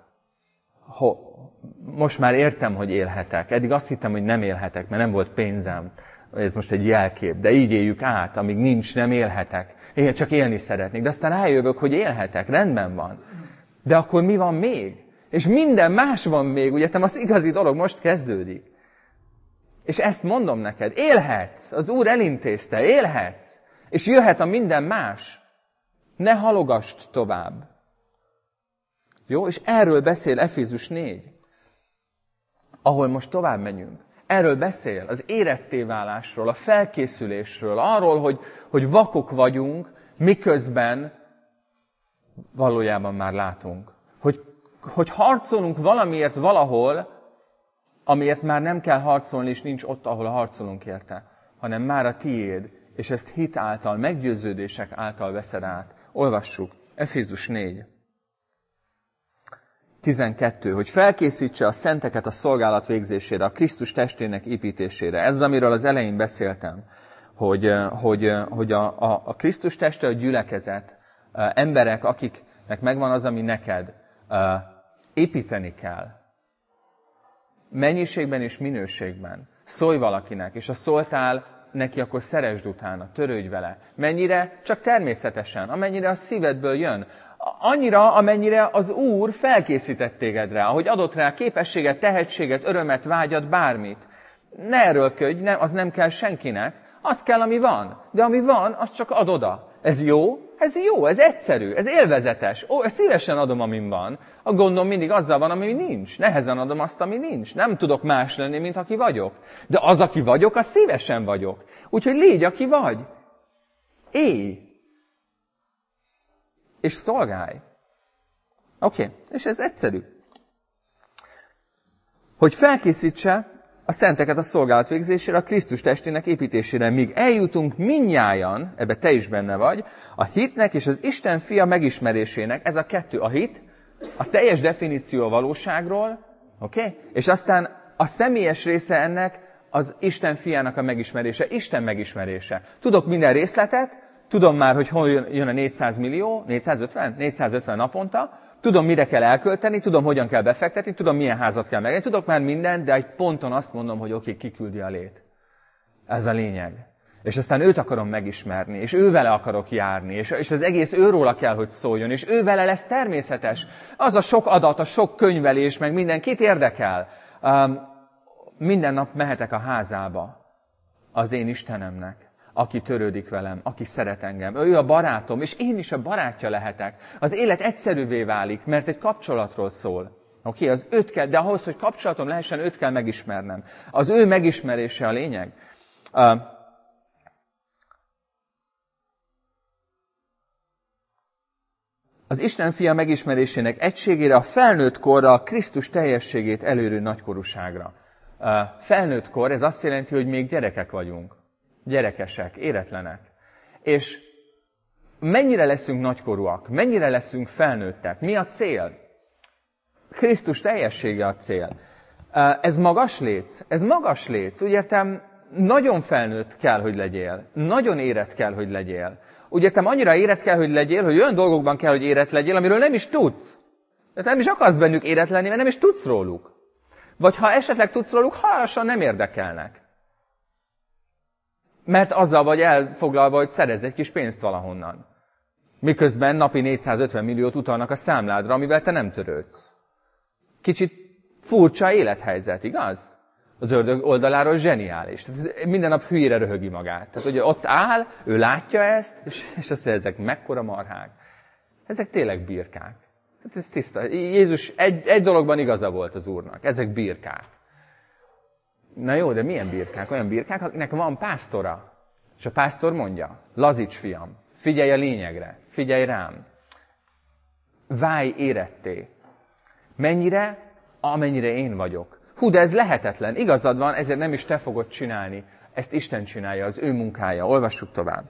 Most már értem, hogy élhetek. Eddig azt hittem, hogy nem élhetek, mert nem volt pénzem. Ez most egy jelkép. De így éljük át, amíg nincs, nem élhetek. Én csak élni szeretnék. De aztán rájövök, hogy élhetek. Rendben van. De akkor mi van még? És minden más van még. Ugye, az igazi dolog most kezdődik. És ezt mondom neked. Élhetsz. Az Úr elintézte. Élhetsz. És jöhet a minden más. Ne halogasd tovább. Jó? És erről beszél Efézus 4. Ahol most tovább megyünk. Erről beszél, az éretté válásról, a felkészülésről, arról, hogy vakok vagyunk, miközben valójában már látunk. Hogy harcolunk valamiért valahol, amiért már nem kell harcolni, és nincs ott, ahol harcolunk érte, hanem már a tiéd, és ezt hit által, meggyőződések által veszed át. Olvassuk, Efézus 4. 12. Hogy felkészítse a szenteket a szolgálat végzésére, a Krisztus testének építésére. Ez az, amiről az elején beszéltem. hogy a Krisztus teste, a gyülekezet, emberek, akiknek megvan az, ami neked, építeni kell. Mennyiségben és minőségben. Szólj valakinek, és ha szóltál neki, akkor szeresd utána, törődj vele. Mennyire? Csak természetesen, amennyire a szívedből jön. Annyira, amennyire az Úr felkészített téged rá, ahogy adott rá képességet, tehetséget, örömet, vágyat, bármit. Ne erőlködj, az nem kell senkinek, az kell, ami van. De ami van, az csak ad oda. Ez jó? Ez jó, ez egyszerű, ez élvezetes. Szívesen adom, amin van. A gondom mindig azzal van, ami nincs. Nehezen adom azt, ami nincs. Nem tudok más lenni, mint aki vagyok. De az, aki vagyok, az szívesen vagyok. Úgyhogy légy, aki vagy. Élj. És szolgálj. Oké, és ez egyszerű. Hogy felkészítse a szenteket a szolgálat végzésére, a Krisztus testének építésére, míg eljutunk mindnyájan, ebbe te is benne vagy, a hitnek és az Isten fia megismerésének, ez a kettő, a hit, a teljes definíció a valóságról, oké? És aztán a személyes része ennek az Isten fiának a megismerése, Isten megismerése. Tudok minden részletet, tudom már, hogy hol jön a 400 millió, 450 naponta, tudom, mire kell elkölteni, tudom, hogyan kell befektetni, tudom, milyen házat kell megvenni, tudok már mindent, de egy ponton azt mondom, hogy oké, kiküldi a lét. Ez a lényeg. És aztán őt akarom megismerni, és ővele akarok járni, és az egész őróla kell, hogy szóljon, és ővele lesz természetes. Az a sok adat, a sok könyvelés, meg mindenkit érdekel. Minden nap mehetek a házába az én Istenemnek, aki törődik velem, aki szeret engem. Ő a barátom, és én is a barátja lehetek. Az élet egyszerűvé válik, mert egy kapcsolatról szól. Oké, az őt kell, de ahhoz, hogy kapcsolatom lehessen, őt kell megismernem. Az ő megismerése a lényeg. Az Isten fia megismerésének egységére, a felnőtt korra, a Krisztus teljességét elérő nagykorúságra. Felnőtt kor, ez azt jelenti, hogy még gyerekek vagyunk. Gyerekesek, éretlenek. És mennyire leszünk nagykorúak? Mennyire leszünk felnőttek? Mi a cél? Krisztus teljessége a cél. Ez magas léc? Ez magas léc. Úgy értem, nagyon felnőtt kell, hogy legyél. Nagyon érett kell, hogy legyél. Úgy értem, annyira érett kell, hogy legyél, hogy olyan dolgokban kell, hogy érett legyél, amiről nem is tudsz. Tehát nem is akarsz bennük érett lenni, mert nem is tudsz róluk. Vagy ha esetleg tudsz róluk, halasan nem érdekelnek. Mert azzal vagy elfoglalva, hogy szerezz egy kis pénzt valahonnan. Miközben napi 450 milliót utalnak a számládra, amivel te nem törődsz. Kicsit furcsa élethelyzet, igaz? Az ördög oldaláról zseniális. Tehát minden nap hülyére röhögi magát. Tehát ugye ott áll, ő látja ezt, és azt mondja, ezek mekkora marhák. Ezek tényleg birkák. Hát ez tiszta. Jézus egy dologban igaza volt az Úrnak. Ezek birkák. Na jó, de milyen birkák? Olyan birkák, akiknek van pásztora. És a pásztor mondja, lazíts fiam, figyelj a lényegre, figyelj rám. Válj éretté. Mennyire? Amennyire én vagyok. Hú, de ez lehetetlen. Igazad van, ezért nem is te fogod csinálni. Ezt Isten csinálja, az ő munkája. Olvassuk tovább.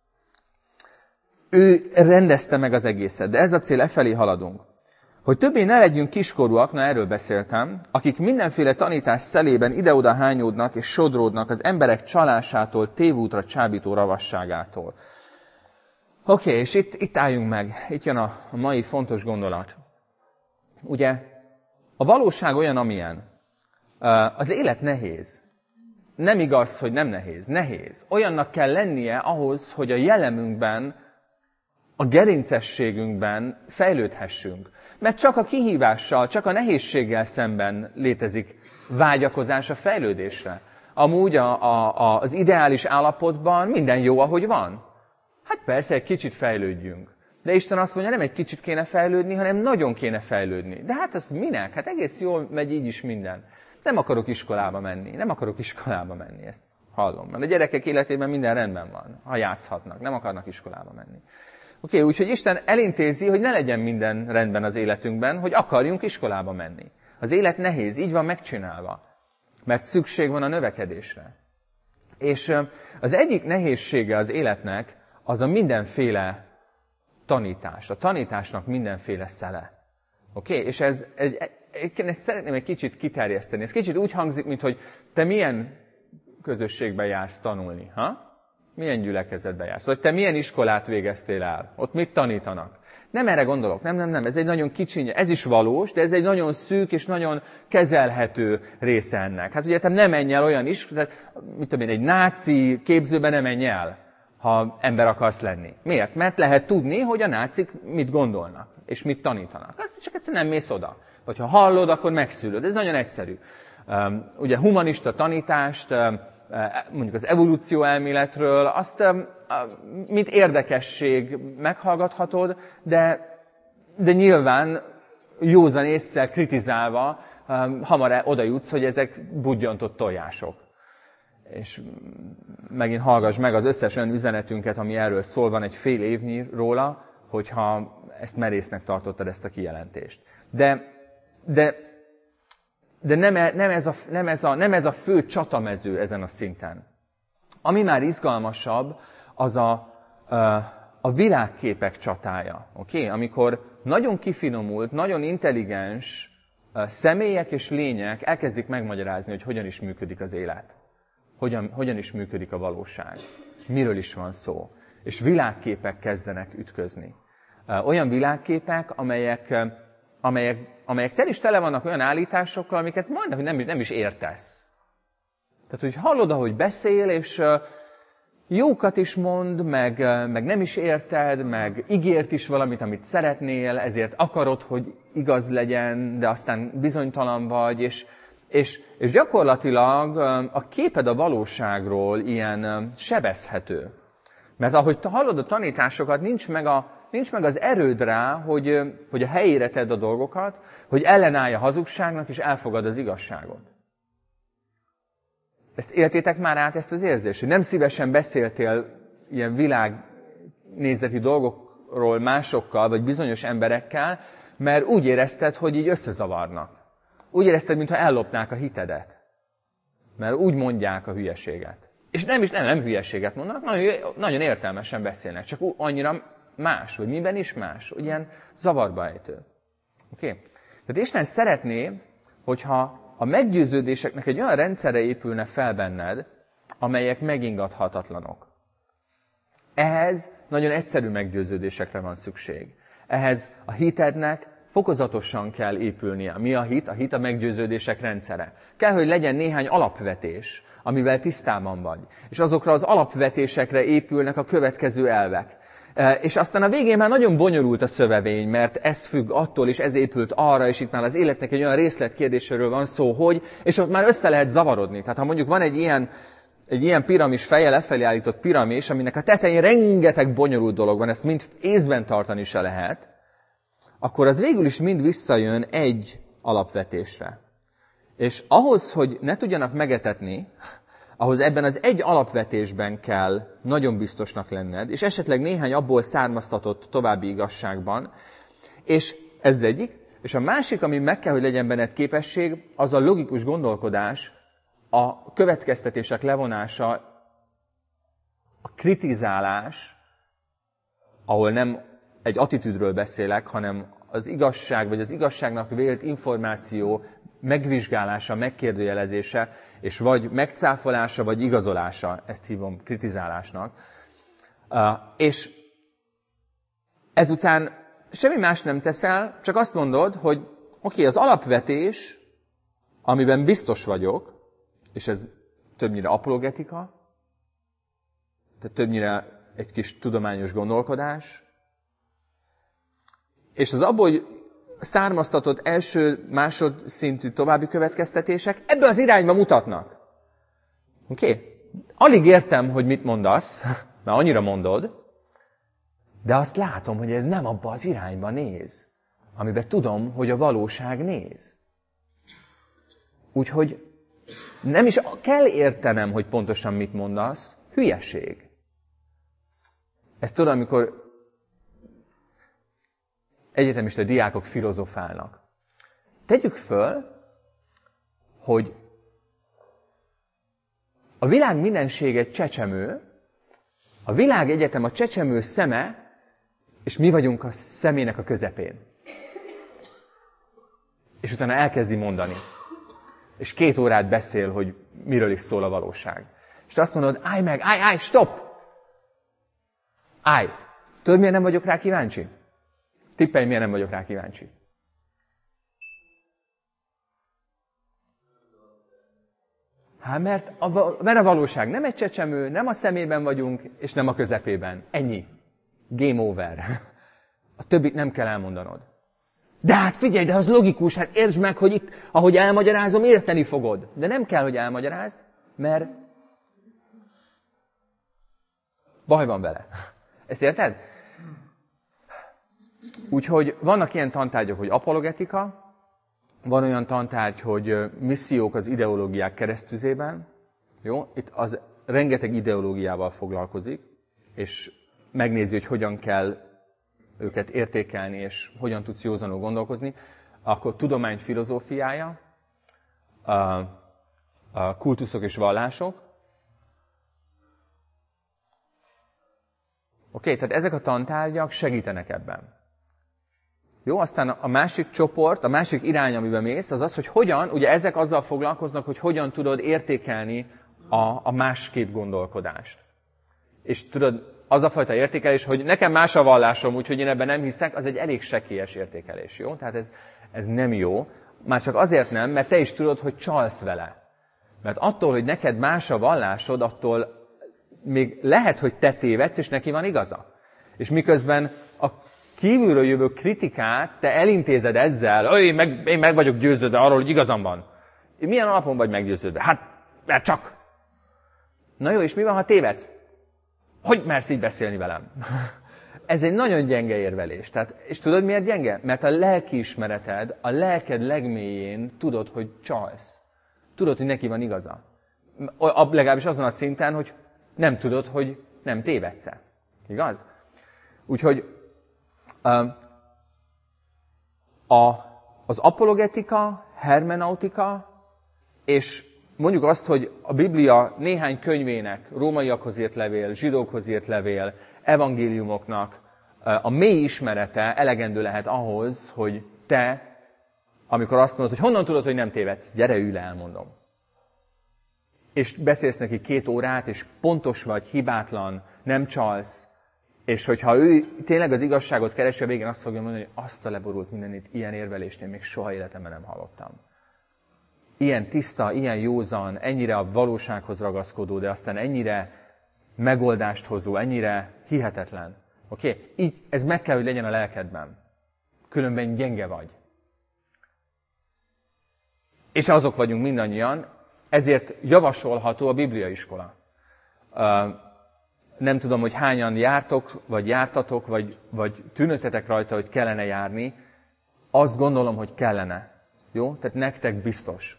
Ő rendezte meg az egészet, de ez a cél, efelé haladunk. Hogy többé ne legyünk kiskorúak, na erről beszéltem, akik mindenféle tanítás szelében ide-oda hányódnak és sodródnak az emberek csalásától, tévútra csábító ravasságától. Oké, és itt álljunk meg. Itt jön a mai fontos gondolat. Ugye, a valóság olyan, amilyen. Az élet nehéz. Nem igaz, hogy nem nehéz. Nehéz. Olyannak kell lennie ahhoz, hogy a jellemünkben, a gerincességünkben fejlődhessünk. Mert csak a kihívással, csak a nehézséggel szemben létezik vágyakozás a fejlődésre. Amúgy az ideális állapotban minden jó, ahogy van. Hát persze, egy kicsit fejlődjünk. De Isten azt mondja, nem egy kicsit kéne fejlődni, hanem nagyon kéne fejlődni. De hát az minek? Hát egész jól megy így is minden. Nem akarok iskolába menni, ezt hallom. Mert a gyerekek életében minden rendben van, ha játszhatnak, nem akarnak iskolába menni. Oké, úgyhogy Isten elintézi, hogy ne legyen minden rendben az életünkben, hogy akarjunk iskolába menni. Az élet nehéz, így van megcsinálva, mert szükség van a növekedésre. És az egyik nehézsége az életnek az a mindenféle tanítás. A tanításnak mindenféle szele. Oké, és ezt szeretném egy kicsit kiterjeszteni. Ez kicsit úgy hangzik, mint hogy te milyen közösségben jársz tanulni, ha? Milyen gyülekezetbe jársz? Vagy te milyen iskolát végeztél el? Ott mit tanítanak? Nem erre gondolok, nem, ez egy nagyon kicsi, ez is valós, de ez egy nagyon szűk és nagyon kezelhető része ennek. Hát ugye te nem menj el olyan iskolát, mit tudom én, egy náci képzőben nem menj el, ha ember akarsz lenni. Miért? Mert lehet tudni, hogy a nácik mit gondolnak, és mit tanítanak. Azt csak egyszerűen nem mész oda. Vagy ha hallod, akkor megszülöd. Ez nagyon egyszerű. Ugye humanista tanítást, mondjuk az evolúció elméletről, azt mint érdekesség meghallgathatod, de nyilván józan ésszel kritizálva hamar oda jutsz, hogy ezek budjantott tojások. És megint hallgass meg az összes olyan üzenetünket, ami erről szól, van egy fél évnyi róla, hogyha ezt merésznek tartottad, ezt a kijelentést. De nem ez a fő csatamező ezen a szinten. Ami már izgalmasabb, az a világképek csatája. Okay? Amikor nagyon kifinomult, nagyon intelligens személyek és lények elkezdik megmagyarázni, hogy hogyan is működik az élet. Hogyan is működik a valóság. Miről is van szó. És világképek kezdenek ütközni. Olyan világképek, amelyek tele vannak olyan állításokkal, amiket majdnem, hogy nem is értesz. Tehát, hogy hallod, ahogy beszél, és jókat is mond, meg nem is érted, meg ígért is valamit, amit szeretnél, ezért akarod, hogy igaz legyen, de aztán bizonytalan vagy, és gyakorlatilag a képed a valóságról ilyen sebezhető. Mert ahogy hallod a tanításokat, nincs meg az erőd rá, hogy a helyére tedd a dolgokat, hogy ellenállj a hazugságnak, és elfogad az igazságot. Ezt éltétek már át, ezt az érzést? Hogy nem szívesen beszéltél ilyen világnézeti dolgokról másokkal, vagy bizonyos emberekkel, mert úgy érezted, hogy így összezavarnak. Úgy érezted, mintha ellopnák a hitedet. Mert úgy mondják a hülyeséget. És nem hülyeséget mondanak, nagyon értelmesen beszélnek, csak annyira más, vagy miben is más, hogy ilyen zavarba ejtő. Okay? Tehát Isten szeretné, hogyha a meggyőződéseknek egy olyan rendszere épülne fel benned, amelyek megingathatatlanok. Ehhez nagyon egyszerű meggyőződésekre van szükség. Ehhez a hitednek fokozatosan kell épülnie. Mi a hit? A hit a meggyőződések rendszere. Kell, hogy legyen néhány alapvetés, amivel tisztában vagy. És azokra az alapvetésekre épülnek a következő elvek. És aztán a végén már nagyon bonyolult a szövevény, mert ez függ attól, és ez épült arra, és itt már az életnek egy olyan részletkérdéséről van szó, hogy, és ott már össze lehet zavarodni. Tehát ha mondjuk van egy ilyen piramis, feje lefelé állított piramis, aminek a tetején rengeteg bonyolult dolog van, ezt mind észben tartani se lehet, akkor az végül is mind visszajön egy alapvetésre. És ahhoz, hogy ne tudjanak megetetni, ahhoz ebben az egy alapvetésben kell nagyon biztosnak lenned, és esetleg néhány abból származtatott további igazságban, és ez egyik, és a másik, ami meg kell, hogy legyen benned képesség, az a logikus gondolkodás, a következtetések levonása, a kritizálás, ahol nem egy attitűdről beszélek, hanem az igazság, vagy az igazságnak vélt információ megvizsgálása, megkérdőjelezése, és vagy megcáfolása, vagy igazolása, ezt hívom kritizálásnak. És ezután semmi más nem teszel, csak azt mondod, hogy oké, az alapvetés, amiben biztos vagyok, és ez többnyire apologetika, tehát többnyire egy kis tudományos gondolkodás, és az abból származtatott első, másodszintű további következtetések ebben az irányba mutatnak. Oké? Alig értem, hogy mit mondasz, mert annyira mondod, de azt látom, hogy ez nem abba az irányba néz, amiben tudom, hogy a valóság néz. Úgyhogy nem is kell értenem, hogy pontosan mit mondasz, hülyeség. Ezt tudom, amikor egyetemista diákok filozofálnak. Tegyük föl, hogy a világ mindenség egy csecsemő, a világegyetem a csecsemő szeme, és mi vagyunk a szemének a közepén. És utána elkezdi mondani. És 2 órát beszél, hogy miről is szól a valóság. És te azt mondod, állj meg, állj, stop! Állj! Tudod, miért nem vagyok rá kíváncsi? Tippelj, miért nem vagyok rá kíváncsi? Hát mert a valóság nem egy csecsemő, nem a szemében vagyunk, és nem a közepében. Ennyi. Game over. A többit nem kell elmondanod. De hát figyelj, de az logikus, hát értsd meg, hogy itt, ahogy elmagyarázom, érteni fogod. De nem kell, hogy elmagyarázd, mert baj van vele. Ezt érted? Úgyhogy vannak ilyen tantárgyak, hogy apologetika, van olyan tantárgy, hogy missziók az ideológiák keresztüzében. Jó? Itt az rengeteg ideológiával foglalkozik, és megnézi, hogy hogyan kell őket értékelni, és hogyan tudsz józanul gondolkozni. Akkor tudomány filozófiája, a kultuszok és vallások. Oké, tehát ezek a tantárgyak segítenek ebben. Jó, aztán a másik csoport, a másik irány, amiben mész, az az, hogy hogyan, ugye ezek azzal foglalkoznak, hogy hogyan tudod értékelni a másképp gondolkodást. És tudod, az a fajta értékelés, hogy nekem más a vallásom, úgyhogy én ebben nem hiszek, az egy elég sekélyes értékelés, jó? Tehát ez nem jó. Már csak azért nem, mert te is tudod, hogy csalsz vele. Mert attól, hogy neked más a vallásod, attól még lehet, hogy te tévedsz, és neki van igaza. És miközben a kívülről jövő kritikát te elintézed ezzel, én meg vagyok győződve arról, hogy igazam van. Milyen alapon vagy meggyőződve? Hát, mert csak. Na jó, és mi van, ha tévedsz? Hogy mersz így beszélni velem? Ez egy nagyon gyenge érvelés. Tehát, és tudod, miért gyenge? Mert a lelkiismereted, a lelked legmélyén tudod, hogy csalsz. Tudod, hogy neki van igaza. Legalábbis azon a szinten, hogy nem tudod, hogy nem tévedsz-e. Igaz? Úgyhogy az apologetika, hermeneutika, és mondjuk azt, hogy a Biblia néhány könyvének, rómaiakhoz írt levél, zsidókhoz írt levél, evangéliumoknak a mély ismerete elegendő lehet ahhoz, hogy te, amikor azt mondod, hogy honnan tudod, hogy nem tévedsz, gyere, ülj le, elmondom. És beszélsz neki 2 órát, és pontos vagy, hibátlan, nem csalsz, és hogyha ő tényleg az igazságot keresi, a végén azt fogja mondani, hogy azt a leborult mindenit, ilyen érvelésnél még soha életemben nem hallottam. Ilyen tiszta, ilyen józan, ennyire a valósághoz ragaszkodó, de aztán ennyire megoldást hozó, ennyire hihetetlen. Oké? Így ez meg kell, hogy legyen a lelkedben. Különben gyenge vagy. És azok vagyunk mindannyian, ezért javasolható a bibliaiskola. Nem tudom, hogy hányan jártok, vagy jártatok, vagy tűnöttetek rajta, hogy kellene járni. Azt gondolom, hogy kellene. Jó? Tehát nektek biztos.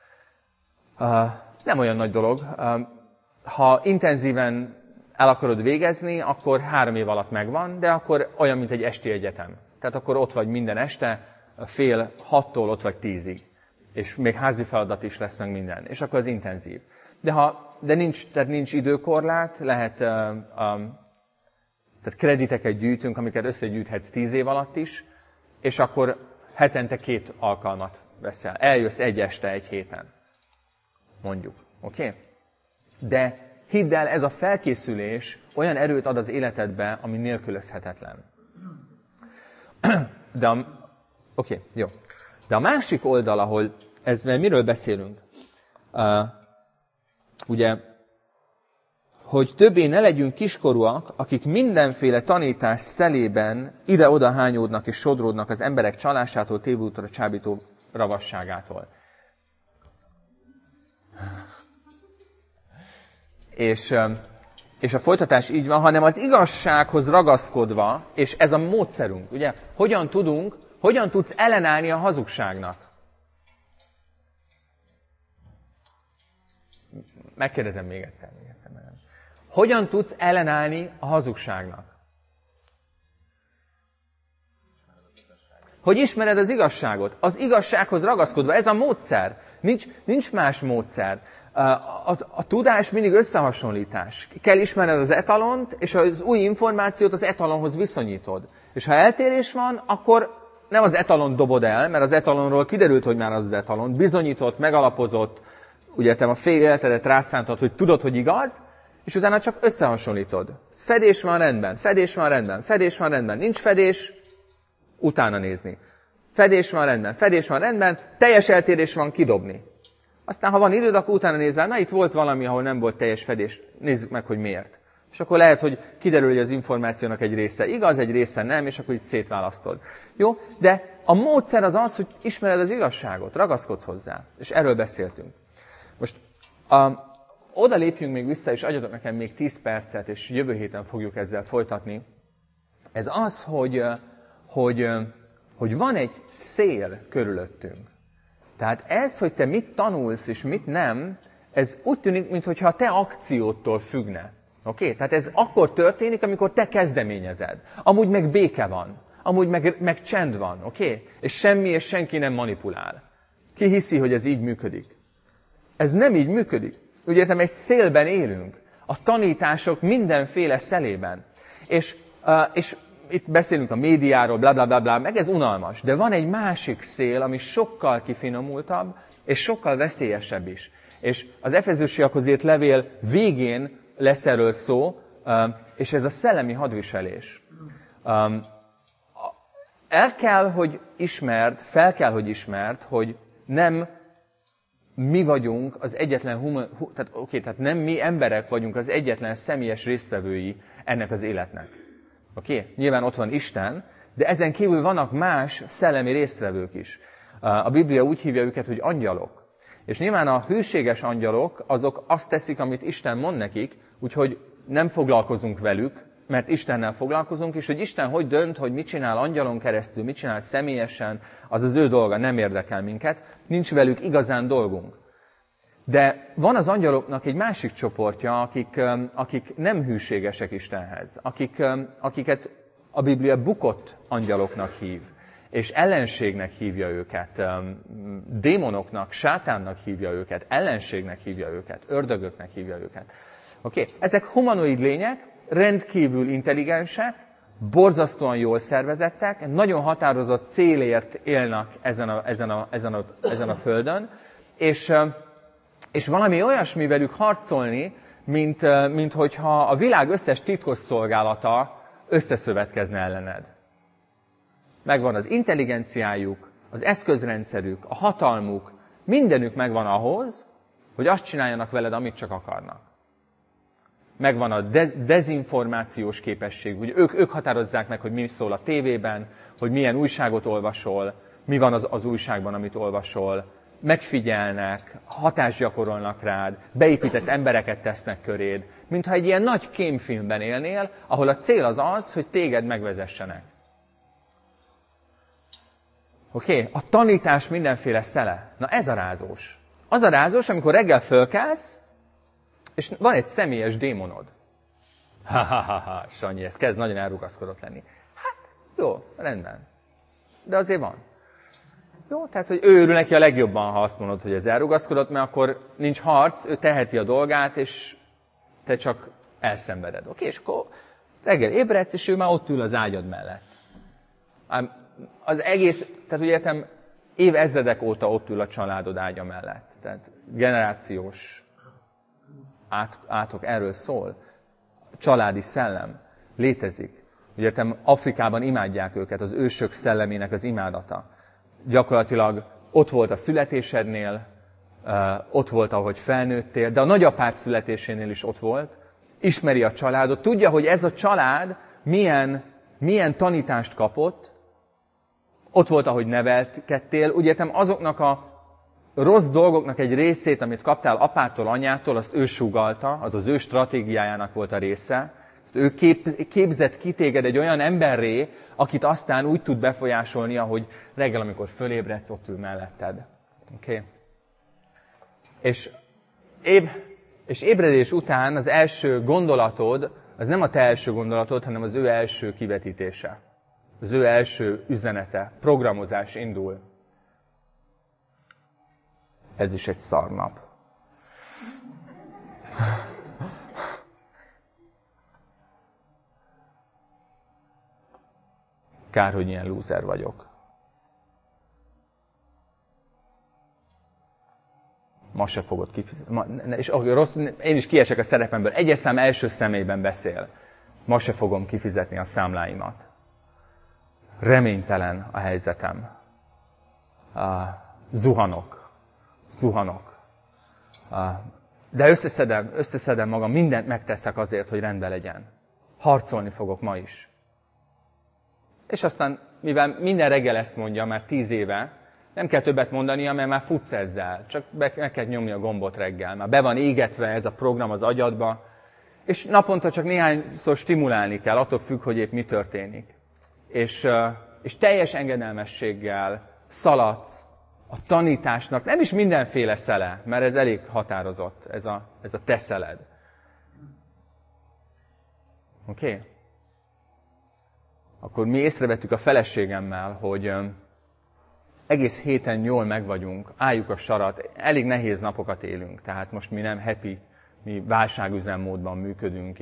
Nem olyan nagy dolog. Ha intenzíven el akarod végezni, akkor 3 év alatt megvan, de akkor olyan, mint egy esti egyetem. Tehát akkor ott vagy minden este, fél 6-tól ott vagy 10-ig. És még házi feladat is lesz meg minden. És akkor az intenzív. De nincs időkorlát, lehet, tehát krediteket gyűjtünk, amiket összegyűjthetsz 10 év alatt is, és akkor hetente 2 alkalmat veszel. Eljössz egy este, egy héten. Mondjuk. Oké? De hidd el, ez a felkészülés olyan erőt ad az életedbe, ami nélkülözhetetlen. Oké, jó. De a másik oldal, ahol mert miről beszélünk? Ugye, hogy többé ne legyünk kiskorúak, akik mindenféle tanítás szelében ide-oda hányódnak és sodródnak az emberek csalásától, tévútra csábító ravasságától. És a folytatás így van, hanem az igazsághoz ragaszkodva, és ez a módszerünk, ugye, hogyan tudsz ellenállni a hazugságnak? Megkérdezem még egyszer. Hogyan tudsz ellenállni a hazugságnak? Hogy ismered az igazságot. Az igazsághoz ragaszkodva, ez a módszer. Nincs más módszer. A tudás mindig összehasonlítás. Kell ismerned az etalont, és az új információt az etalonhoz viszonyítod. És ha eltérés van, akkor nem az etalont dobod el, mert az etalonról kiderült, hogy már az etalon. Bizonyított, megalapozott, ugye te a fél életedet rászántad, hogy tudod, hogy igaz, és utána csak összehasonlítod. Fedés van, rendben, fedés van, rendben, fedés van, rendben, nincs fedés, utána nézni. Fedés van, rendben, teljes eltérés van, kidobni. Aztán, ha van időd, akkor utána nézel, na itt volt valami, ahol nem volt teljes fedés, nézzük meg, hogy miért. És akkor lehet, hogy kiderül, hogy az információnak egy része igaz, egy része nem, és akkor itt szétválasztod. Jó? De a módszer az az, hogy ismered az igazságot, ragaszkodsz hozzá. És erről beszéltünk. Most oda lépjünk még vissza, és adjatok nekem még 10 percet, és jövő héten fogjuk ezzel folytatni. Ez az, hogy van egy szél körülöttünk. Tehát ez, hogy te mit tanulsz és mit nem, ez úgy tűnik, mintha a te akciódtól függne. Oké? Tehát ez akkor történik, amikor te kezdeményezed. Amúgy meg béke van. Amúgy meg csend van. Oké? És semmi és senki nem manipulál. Ki hiszi, hogy ez így működik? Ez nem így működik. Úgy értem, egy szélben élünk. A tanítások mindenféle szelében. És itt beszélünk a médiáról, blablabla, meg ez unalmas. De van egy másik szél, ami sokkal kifinomultabb, és sokkal veszélyesebb is. És az Efezősiakhoz írt levél végén lesz erről szó, és ez a szellemi hadviselés. Fel kell, hogy ismerd, hogy nem mi vagyunk az egyetlen tehát nem mi emberek vagyunk az egyetlen személyes résztvevői ennek az életnek. Oké? Nyilván ott van Isten, de ezen kívül vannak más szellemi résztvevők is. A Biblia úgy hívja őket, hogy angyalok. És nyilván a hűséges angyalok, azok azt teszik, amit Isten mond nekik, úgyhogy nem foglalkozunk velük, mert Istennel foglalkozunk, és hogy Isten hogy dönt, hogy mit csinál angyalon keresztül, mit csinál személyesen, az az ő dolga, nem érdekel minket, nincs velük igazán dolgunk. De van az angyaloknak egy másik csoportja, akik nem hűségesek Istenhez, akiket a Biblia bukott angyaloknak hív, és ellenségnek hívja őket, démonoknak, sátánnak hívja őket, ellenségnek hívja őket, ördögöknek hívja őket. Oké? Ezek humanoid lények, rendkívül intelligensek, borzasztóan jól szervezettek, nagyon határozott célért élnek ezen a földön, és valami olyasmi velük harcolni, mint hogyha a világ összes titkosszolgálata összeszövetkezne ellened. Megvan az intelligenciájuk, az eszközrendszerük, a hatalmuk, mindenük megvan ahhoz, hogy azt csináljanak veled, amit csak akarnak. Megvan a dezinformációs képesség, hogy ők határozzák meg, hogy mi szól a tévében, hogy milyen újságot olvasol, mi van az újságban, amit olvasol, megfigyelnek, hatást gyakorolnak rád, beépített embereket tesznek köréd, mintha egy ilyen nagy kémfilmben élnél, ahol a cél az, hogy téged megvezessenek. Oké? A tanítás mindenféle szele. Na ez a rázós. Az a rázós, amikor reggel fölkelsz, és van egy személyes démonod. Sanyi, ez kezd nagyon elrugaszkodott lenni. Hát, jó, rendben. De azért van. Jó, tehát, hogy ő örül neki a legjobban, ha azt mondod, hogy ez elrugaszkodott, mert akkor nincs harc, ő teheti a dolgát, és te csak elszenveded. Oké, és akkor reggel ébredsz, és ő már ott ül az ágyad mellett. Az egész, tehát úgy értem, évezredek óta ott ül a családod ágya mellett. Tehát generációs átok erről szól. Családi szellem létezik. Úgy értem, Afrikában imádják őket, az ősök szellemének az imádata. Gyakorlatilag ott volt a születésednél, ott volt, ahogy felnőttél, de a nagyapád születésénél is ott volt. Ismeri a családot, tudja, hogy ez a család milyen tanítást kapott, ott volt, ahogy nevelkedtél. Úgy értem, azoknak a rossz dolgoknak egy részét, amit kaptál apától, anyától, azt ő sugallta, az az ő stratégiájának volt a része. Ő képzett ki téged egy olyan emberré, akit aztán úgy tud befolyásolni, ahogy reggel, amikor fölébredsz, ott ül melletted. Okay? És ébredés után az első gondolatod, az nem a te első gondolatod, hanem az ő első kivetítése. Az ő első üzenete, programozás indul. Ez is egy szarnap. Kár, hogy ilyen lúzer vagyok. Ma se fogod kifizetni. És rossz, én is kiesek a szerepemből. Egyes szám első személyben beszél. Ma se fogom kifizetni a számláimat. Reménytelen a helyzetem. Zuhanok. De összeszedem magam, mindent megteszek azért, hogy rendben legyen. Harcolni fogok ma is. És aztán, mivel minden reggel ezt mondja, már 10 éve, nem kell többet mondania, mert már futsz ezzel. Csak meg kell nyomni a gombot reggel. Már be van égetve ez a program az agyadba, és naponta csak néhányszor stimulálni kell, attól függ, hogy épp mi történik. És teljes engedelmességgel szaladsz a tanításnak, nem is mindenféle szele, mert ez elég határozott, ez a te szeled. Oké? Akkor mi észrevettük a feleségemmel, hogy egész héten jól megvagyunk, álljuk a sarat, elég nehéz napokat élünk, tehát most mi nem happy, mi válságüzemmódban működünk,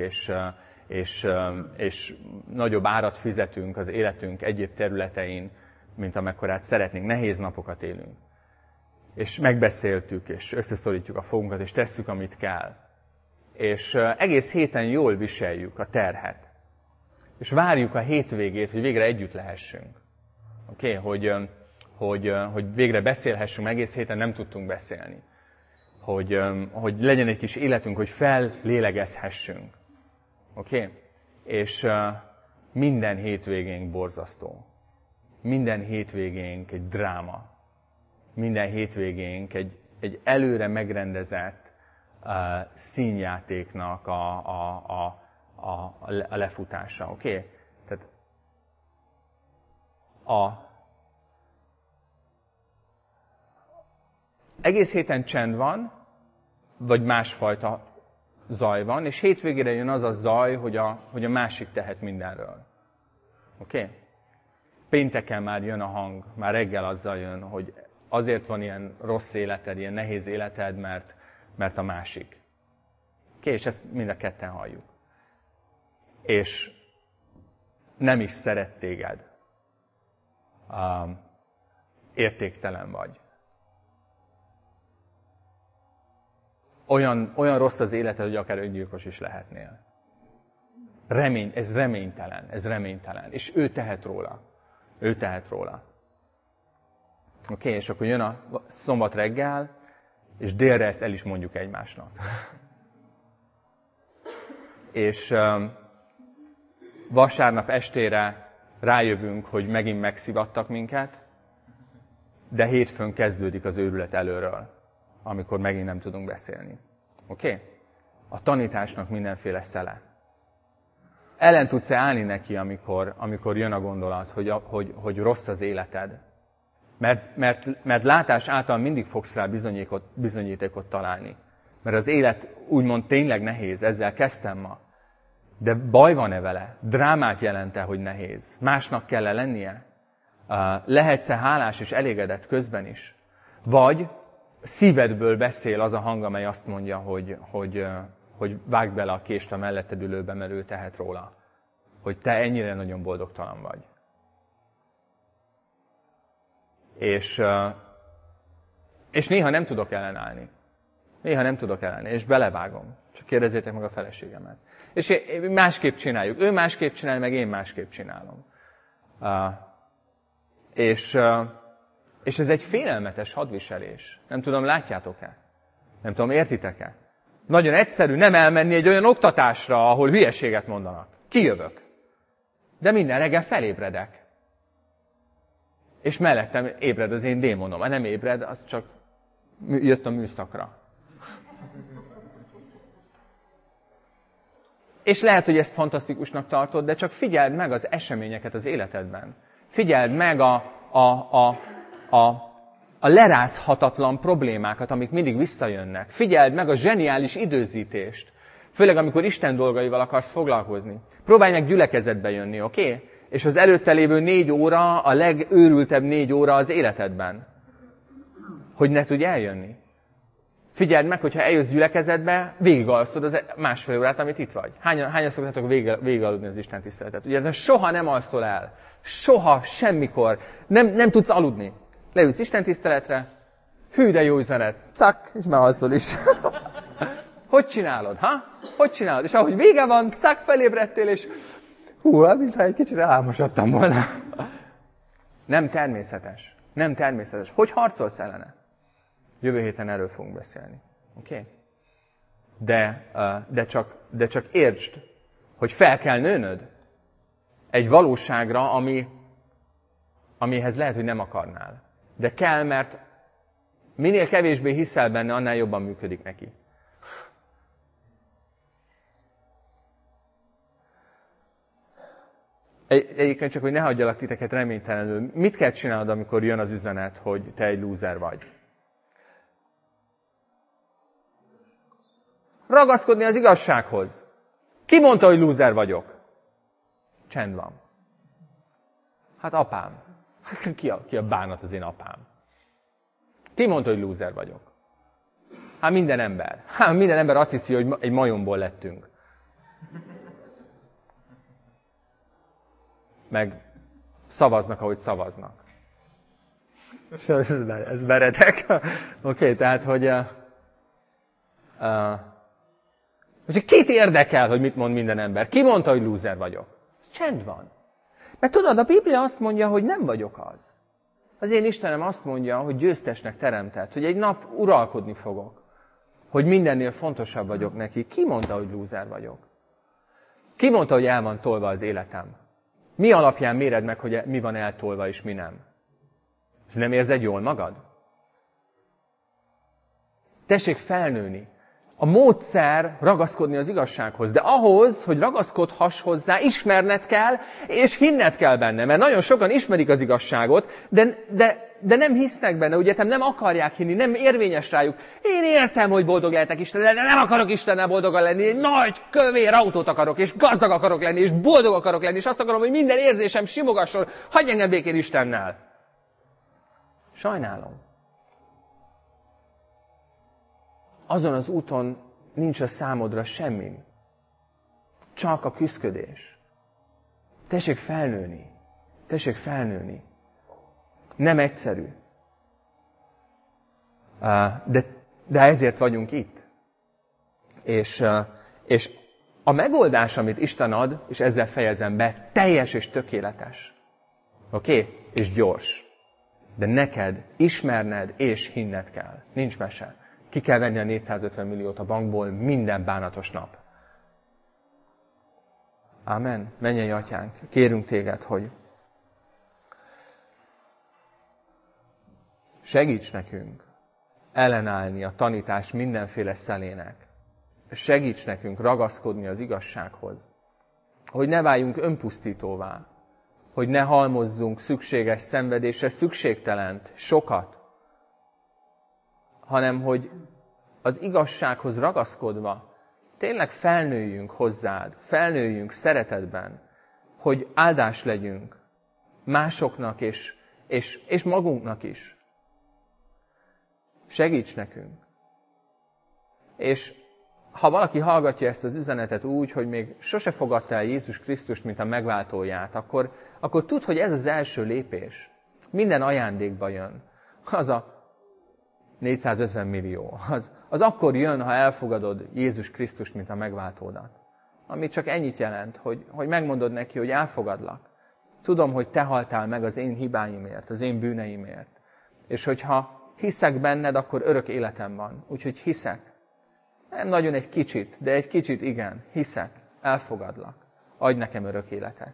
és nagyobb árat fizetünk az életünk egyéb területein, mint amekkorát szeretnénk. Nehéz napokat élünk. És megbeszéltük, és összeszorítjuk a fogunkat, és tesszük, amit kell. És egész héten jól viseljük a terhet. És várjuk a hétvégét, hogy végre együtt lehessünk. Oké? Hogy végre beszélhessünk, egész héten nem tudtunk beszélni. Hogy legyen egy kis életünk, hogy fellélegezhessünk. Oké? És minden hétvégénk borzasztó. Minden hétvégénk egy dráma. Minden hétvégénk egy előre megrendezett színjátéknak a lefutása. Oké? Tehát egész héten csend van, vagy másfajta zaj van, és hétvégére jön az a zaj, hogy a másik tehet mindenről. Oké? Pénteken már jön a hang, már reggel azzal jön, hogy azért van ilyen rossz életed, ilyen nehéz életed, mert a másik. Oké? És ezt mind a ketten halljuk. És nem is szeret téged. Értéktelen vagy. Olyan rossz az életed, hogy akár öngyilkos is lehetnél. Ez reménytelen. És ő tehet róla. Oké, és akkor jön a szombat reggel, és délre ezt el is mondjuk egymásnak. És vasárnap estére rájövünk, hogy megint megszivattak minket, de hétfőn kezdődik az őrület előről, amikor megint nem tudunk beszélni. Oké? A tanításnak mindenféle szele. Ellen tudsz állni neki, amikor jön a gondolat, hogy rossz az életed. Mert látás által mindig fogsz rá bizonyítékot találni. Mert az élet úgymond tényleg nehéz, ezzel kezdtem ma. De baj van-e vele? Drámát jelent-e, hogy nehéz? Másnak kell-e lennie? Lehetsz-e hálás és elégedett közben is? Vagy szívedből beszél az a hang, amely azt mondja, hogy vágd bele a kést a melletted ülőbe, mert ő tehet róla. Hogy te ennyire nagyon boldogtalan vagy. És néha nem tudok ellenállni. És belevágom. Csak kérdezzétek meg a feleségemet. És másképp csináljuk. Ő másképp csinál, meg én másképp csinálom. És ez egy félelmetes hadviselés. Nem tudom, látjátok-e? Nem tudom, értitek-e? Nagyon egyszerű nem elmenni egy olyan oktatásra, ahol hülyeséget mondanak. Kijövök. De minden reggel felébredek. És mellettem ébred az én démonom. Ha nem ébred, az csak jött a műszakra. És lehet, hogy ezt fantasztikusnak tartod, de csak figyeld meg az eseményeket az életedben. Figyeld meg a lerázhatatlan problémákat, amik mindig visszajönnek. Figyeld meg a zseniális időzítést. Főleg, amikor Isten dolgaival akarsz foglalkozni. Próbálj meg gyülekezetbe jönni, oké? És az előtte lévő 4 óra a legőrültebb 4 óra az életedben. Hogy ne tudj eljönni. Figyeld meg, hogyha eljössz gyülekezetbe, végigalszod az másfél órát, amit itt vagy. Hányan szoktatok végigaludni az Isten tiszteletet? Ugye, soha nem alszol el. Soha, semmikor. Nem tudsz aludni. Leülsz Isten tiszteletre, hű de jó üzenet. Cak, és már alszol is. Hogy csinálod, ha? Hogy csinálod? És ahogy vége van, szák felébredtél, és mintha egy kicsit elálmosodtam volna. Nem természetes. Nem természetes. Hogy harcolsz ellene? Jövő héten erről fogunk beszélni. Oké? Okay? De csak értsd, hogy fel kell nőnöd egy valóságra, amihez lehet, hogy nem akarnál. De kell, mert minél kevésbé hiszel benne, annál jobban működik neki. Egyébként csak, hogy ne hagyjalak titeket reménytelenül. Mit kell csinálnod, amikor jön az üzenet, hogy te egy lúzer vagy? Ragaszkodni az igazsághoz. Ki mondta, hogy lúzer vagyok? Csend van. Hát apám. Ki a bánat az én apám? Ki mondta, hogy lúzer vagyok? Hát minden ember. Minden ember azt hiszi, hogy egy majomból lettünk. Meg szavaznak, ahogy szavaznak. Ez veretek. Oké, tehát, hogy kit érdekel, hogy mit mond minden ember? Ki mondta, hogy lúzer vagyok? Csend van. Mert tudod, a Biblia azt mondja, hogy nem vagyok az. Az én Istenem azt mondja, hogy győztesnek teremtett, hogy egy nap uralkodni fogok. Hogy mindennél fontosabb vagyok neki. Ki mondta, hogy lúzer vagyok? Ki mondta, hogy el van tolva az életem? Mi alapján méred meg, hogy mi van eltolva és mi nem? És nem érzed jól magad? Tessék felnőni. A módszer ragaszkodni az igazsághoz, de ahhoz, hogy ragaszkodhass hozzá, ismerned kell, és hinned kell benne. Mert nagyon sokan ismerik az igazságot, de nem hisznek benne, ugye nem akarják hinni, nem érvényes rájuk. Én értem, hogy boldog lehetek Istennel, de nem akarok Istennel boldogan lenni. Egy nagy, kövér autót akarok, és gazdag akarok lenni, és boldog akarok lenni, és azt akarom, hogy minden érzésem simogasson, hagyj engem békén Istennel. Sajnálom. Azon az úton nincs a számodra semmi. Csak a küszködés. Tessék felnőni. Tessék felnőni. Nem egyszerű. De ezért vagyunk itt. És a megoldás, amit Isten ad, és ezzel fejezem be, teljes és tökéletes. Oké? És gyors. De neked ismerned és hinned kell. Nincs mese. Ki kell venni a 450 milliót a bankból minden bánatos nap. Ámen. Mennyei Atyánk, kérünk téged, hogy segíts nekünk ellenállni a tanítás mindenféle szelének. Segíts nekünk ragaszkodni az igazsághoz. Hogy ne váljunk önpusztítóvá. Hogy ne halmozzunk szükséges szenvedésre szükségtelent, sokat. Hanem hogy az igazsághoz ragaszkodva tényleg felnőjünk hozzád, felnőjünk szeretetben, hogy áldás legyünk másoknak és magunknak is. Segíts nekünk. És ha valaki hallgatja ezt az üzenetet úgy, hogy még sose fogadta el Jézus Krisztust, mint a megváltóját, akkor tudd, hogy ez az első lépés. Minden ajándékba jön. Az a 450 millió. Az akkor jön, ha elfogadod Jézus Krisztust, mint a megváltódat. Ami csak ennyit jelent, hogy megmondod neki, hogy elfogadlak. Tudom, hogy te haltál meg az én hibáimért, az én bűneimért. És hogyha hiszek benned, akkor örök életem van. Úgyhogy hiszek. Nem nagyon egy kicsit, de egy kicsit igen. Hiszek. Elfogadlak. Adj nekem örök életet.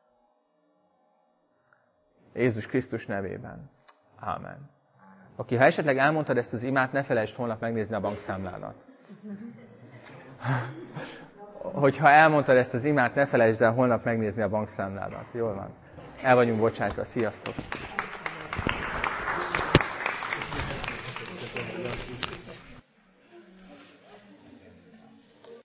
Jézus Krisztus nevében. Ámen. Aki, ha esetleg elmondtad ezt az imát, ne felejtsd holnap megnézni a bankszámládat. Hogyha elmondtad ezt az imát, ne felejtsd el holnap megnézni a bankszámládat. Jól van. El vagyunk bocsájtva. Sziasztok!